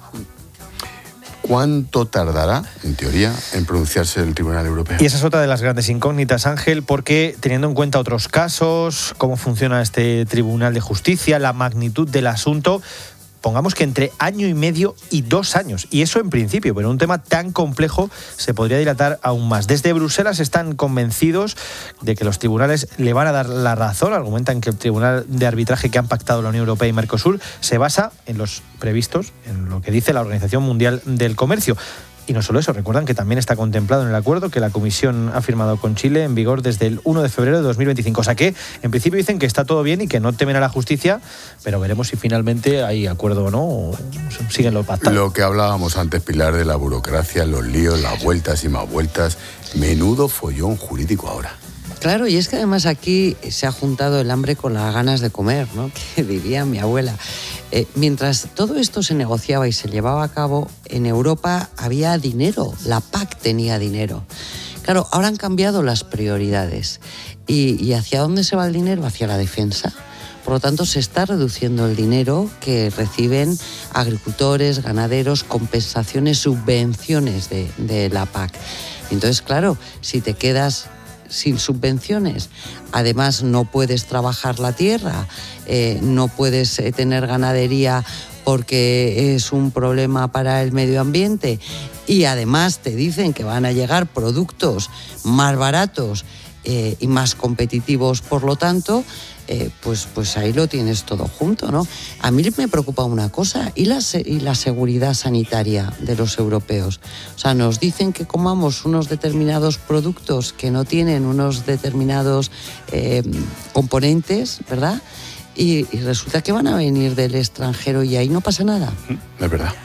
¿Cuánto tardará, en teoría, en pronunciarse el Tribunal Europeo? Y esa es otra de las grandes incógnitas, Ángel, porque teniendo en cuenta otros casos, cómo funciona este Tribunal de Justicia, la magnitud del asunto, pongamos que entre 1 año y medio y 2 años. Y eso en principio, pero un tema tan complejo se podría dilatar aún más. Desde Bruselas están convencidos de que los tribunales le van a dar la razón. Argumentan que el Tribunal de Arbitraje que han pactado la Unión Europea y Mercosur se basa en los previstos, en lo que dice la Organización Mundial del Comercio. Y no solo eso, recuerdan que también está contemplado en el acuerdo que la Comisión ha firmado con Chile en vigor desde el 1 de febrero de 2025. O sea que, en principio, dicen que está todo bien y que no temen a la justicia, pero veremos si finalmente hay acuerdo o no, o siguen los pactados. Lo que hablábamos antes, Pilar, de la burocracia, los líos, las vueltas y más vueltas. Menudo follón jurídico ahora. Claro, y es que además aquí se ha juntado el hambre con las ganas de comer, ¿no? Que diría mi abuela. Mientras todo esto se negociaba y se llevaba a cabo, en Europa había dinero, la PAC tenía dinero. Claro, ahora han cambiado las prioridades. ¿Y hacia dónde se va el dinero? Hacia la defensa. Por lo tanto, se está reduciendo el dinero que reciben agricultores, ganaderos, compensaciones, subvenciones de la PAC. Entonces, claro, si te quedas sin subvenciones, además no puedes trabajar la tierra, no puedes tener ganadería porque es un problema para el medio ambiente, y además te dicen que van a llegar productos más baratos y más competitivos, por lo tanto, pues ahí lo tienes todo junto, ¿no? A mí me preocupa una cosa, ¿y la seguridad sanitaria de los europeos? O sea, nos dicen que comamos unos determinados productos que no tienen unos determinados componentes, ¿verdad? Y resulta que van a venir del extranjero y ahí no pasa nada. Es verdad.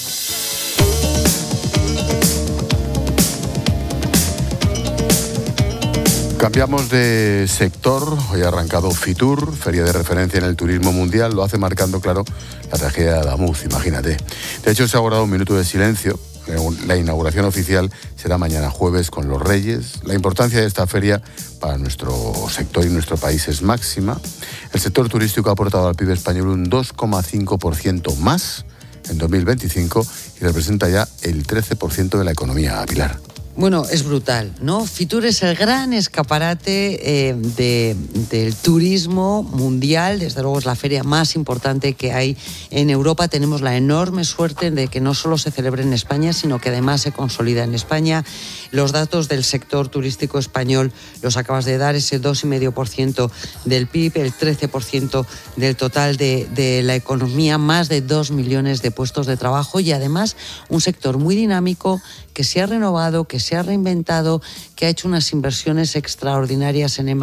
Cambiamos de sector. Hoy ha arrancado Fitur, feria de referencia en el turismo mundial. Lo hace marcando, claro, la tragedia de Adamuz, imagínate. De hecho, se ha guardado un minuto de silencio. La inauguración oficial será mañana jueves con los Reyes. La importancia de esta feria para nuestro sector y nuestro país es máxima. El sector turístico ha aportado al PIB español un 2,5% más en 2025 y representa ya el 13% de la economía, Pilar. Bueno, es brutal, ¿no? Fitur es el gran escaparate del turismo mundial. Desde luego es la feria más importante que hay en Europa. Tenemos la enorme suerte de que no solo se celebre en España, sino que además se consolida en España. Los datos del sector turístico español los acabas de dar, ese 2,5% del PIB, el 13% del total de la economía, más de 2 millones de puestos de trabajo y además un sector muy dinámico que se ha renovado, que se ha reinventado, que ha hecho unas inversiones extraordinarias en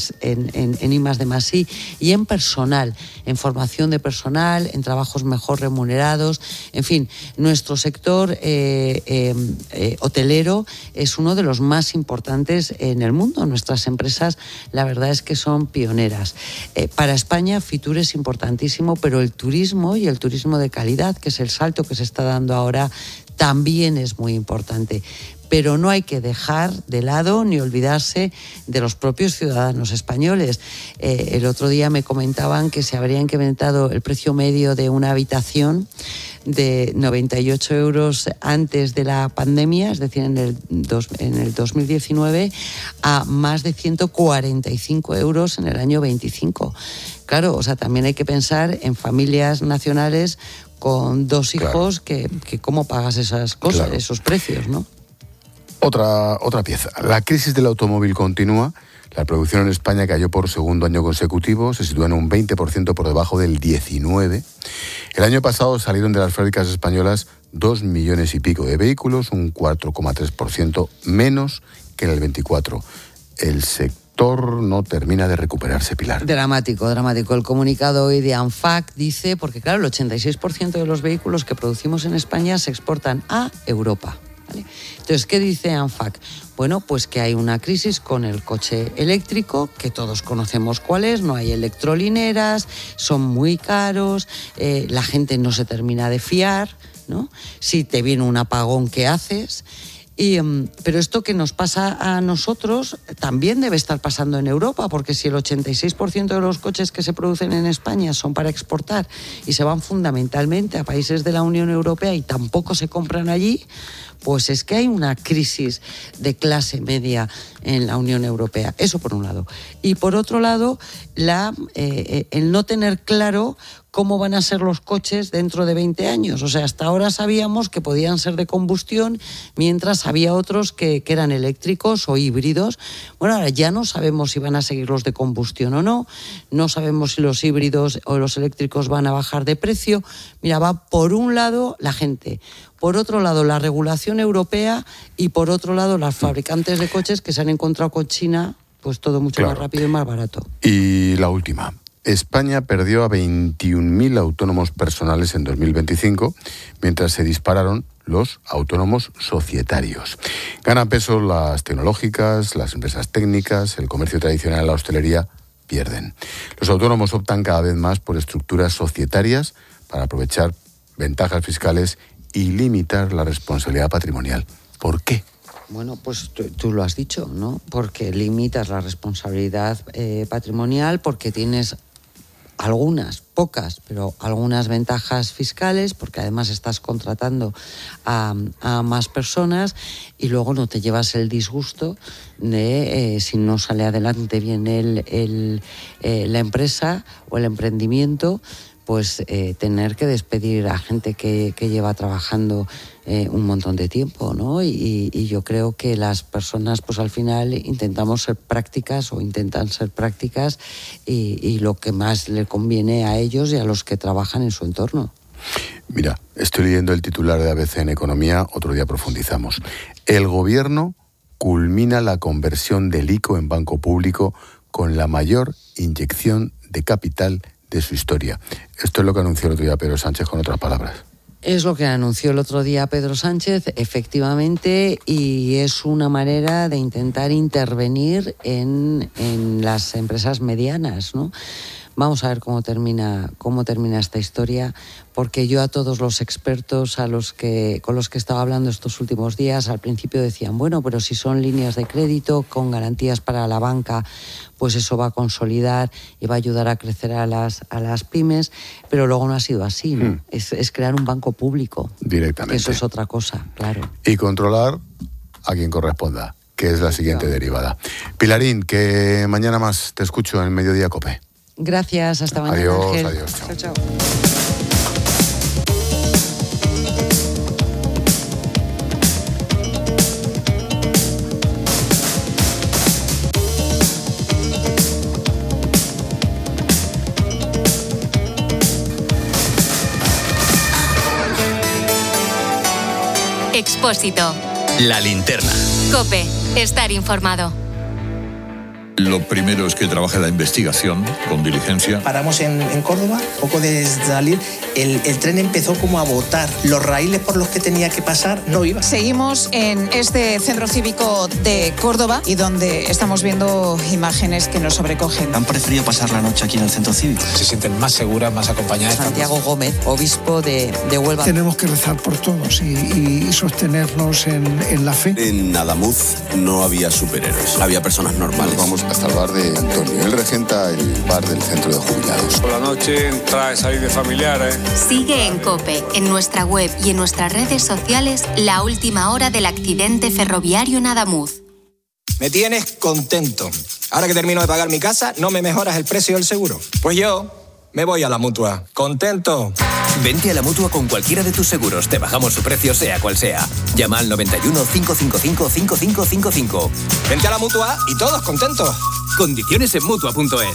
I+D+I y en personal, en formación de personal, en trabajos mejor remunerados. En fin, nuestro sector hotelero es uno de los más importantes en el mundo. Nuestras empresas, la verdad es que son pioneras. Para España, Fitur es importantísimo, pero el turismo y el turismo de calidad, que es el salto que se está dando ahora, también es muy importante. Pero no hay que dejar de lado ni olvidarse de los propios ciudadanos españoles. El otro día me comentaban que se habría incrementado el precio medio de una habitación de 98 euros antes de la pandemia, es decir, en el 2019, a más de 145 euros en el año 25. Claro, o sea, también hay que pensar en familias nacionales con 2 hijos, claro, que cómo pagas esas cosas, claro, esos precios, ¿no? Otra pieza. La crisis del automóvil continúa. La producción en España cayó por segundo año consecutivo, se sitúa en un 20% por debajo del 19%. El año pasado salieron de las fábricas españolas 2 millones y pico de vehículos, un 4,3% menos que en el 24%. El sector no termina de recuperarse, Pilar. Dramático. El comunicado hoy de ANFAC dice, porque claro, el 86% de los vehículos que producimos en España se exportan a Europa. ¿vale? Entonces, ¿qué dice ANFAC? Bueno, pues que hay una crisis con el coche eléctrico, que todos conocemos cuál es, no hay electrolineras, son muy caros, la gente no se termina de fiar, ¿no? Si te viene un apagón, ¿qué haces? Pero esto que nos pasa a nosotros también debe estar pasando en Europa, porque si el 86% de los coches que se producen en España son para exportar y se van fundamentalmente a países de la Unión Europea y tampoco se compran allí, pues es que hay una crisis de clase media en la Unión Europea. Eso por un lado. Y por otro lado, el no tener claro cómo van a ser los coches dentro de 20 años. O sea, hasta ahora sabíamos que podían ser de combustión, mientras había otros que eran eléctricos o híbridos. Bueno, ahora ya no sabemos si van a seguir los de combustión o no. No sabemos si los híbridos o los eléctricos van a bajar de precio. Mira, va por un lado la gente, por otro lado la regulación europea y por otro lado las fabricantes de coches que se han encontrado con China, pues todo mucho más rápido y más barato. Y la última. España perdió a 21.000 autónomos personales en 2025, mientras se dispararon los autónomos societarios. Ganan peso las tecnológicas, las empresas técnicas, el comercio tradicional, la hostelería pierden. Los autónomos optan cada vez más por estructuras societarias para aprovechar ventajas fiscales y limitar la responsabilidad patrimonial. ¿Por qué? Bueno, pues tú lo has dicho, ¿no? Porque limitas la responsabilidad patrimonial, porque tienes algunas, pocas, pero algunas ventajas fiscales, porque además estás contratando a más personas y luego no te llevas el disgusto de, si no sale adelante bien la empresa o el emprendimiento, pues tener que despedir a gente que lleva trabajando un montón de tiempo, ¿no? Y yo creo que las personas, pues al final intentamos ser prácticas o intentan ser prácticas y lo que más le conviene a ellos y a los que trabajan en su entorno. Mira, estoy leyendo el titular de ABC en Economía, otro día profundizamos. El gobierno culmina la conversión del ICO en banco público con la mayor inyección de capital de su historia. Esto es lo que anunció el otro día Pedro Sánchez, con otras palabras. Es lo que anunció el otro día Pedro Sánchez, efectivamente, y es una manera de intentar intervenir en las empresas medianas, ¿no? Vamos a ver cómo termina esta historia, porque yo a todos los expertos con los que estaba hablando estos últimos días, al principio decían, bueno, pero si son líneas de crédito con garantías para la banca, pues eso va a consolidar y va a ayudar a crecer a las pymes, pero luego no ha sido así, ¿no? Es crear un banco público. Directamente. Eso es otra cosa, claro. Y controlar a quien corresponda, que es la siguiente derivada. Pilarín, que mañana más te escucho en Mediodía COPE. Gracias, hasta mañana. Adiós, Ángel. adiós. Chao, chao. Expósito. La linterna. COPE. Estar informado. Lo primero es que trabaje la investigación con diligencia. Paramos en Córdoba, poco de salir, el tren empezó como a botar. Los raíles por los que tenía que pasar no iban. Seguimos en este centro cívico de Córdoba y donde estamos viendo imágenes que nos sobrecogen. Han preferido pasar la noche aquí en el centro cívico. Se sienten más seguras, más acompañadas. Santiago Gómez, obispo de Huelva. Tenemos que rezar por todos y sostenernos en la fe. En Nadamuz no había superhéroes, había personas normales. Vamos hasta el bar de Antonio. Él regenta el bar del centro de jubilados. Por la noche entra y salir de familiares. Sigue en COPE, en nuestra web y en nuestras redes sociales, la última hora del accidente ferroviario en Adamuz. Me tienes contento. Ahora que termino de pagar mi casa, ¿no me mejoras el precio del seguro? Pues yo me voy a la Mutua. ¿Contento? Vente a la Mutua con cualquiera de tus seguros. Te bajamos su precio, sea cual sea. Llama al 91 555 5555. Vente a la Mutua y todos contentos. Condiciones en Mutua.es.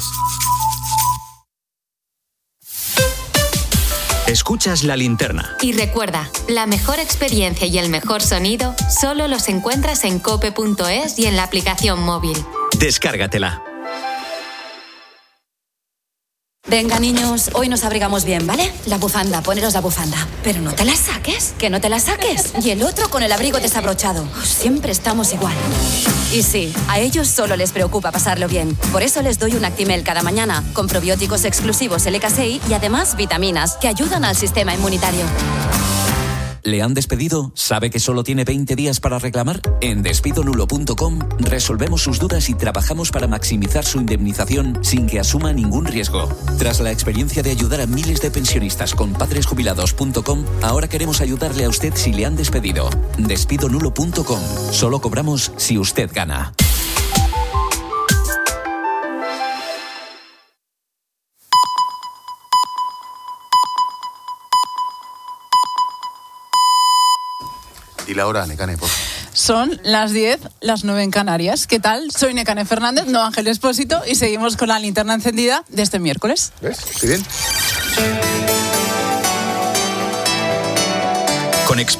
Escuchas La Linterna. Y recuerda, la mejor experiencia y el mejor sonido solo los encuentras en cope.es y en la aplicación móvil. Descárgatela. Venga, niños, hoy nos abrigamos bien, ¿vale? La bufanda, poneros la bufanda. Pero no te la saques, que no te la saques. Y el otro con el abrigo desabrochado. Siempre estamos igual. Y sí, a ellos solo les preocupa pasarlo bien. Por eso les doy un Actimel cada mañana, con probióticos exclusivos LK6 y además vitaminas que ayudan al sistema inmunitario. ¿Le han despedido? ¿Sabe que solo tiene 20 días para reclamar? En despidonulo.com resolvemos sus dudas y trabajamos para maximizar su indemnización sin que asuma ningún riesgo. Tras la experiencia de ayudar a miles de pensionistas con padresjubilados.com, ahora queremos ayudarle a usted si le han despedido. Despidonulo.com. Solo cobramos si usted gana. Y la hora, Nekane, por favor. Son las 10, las 9 en Canarias. ¿Qué tal? Soy Nekane Fernández, no Ángel Expósito, y seguimos con la linterna encendida de este miércoles. ¿Ves? Qué bien. Con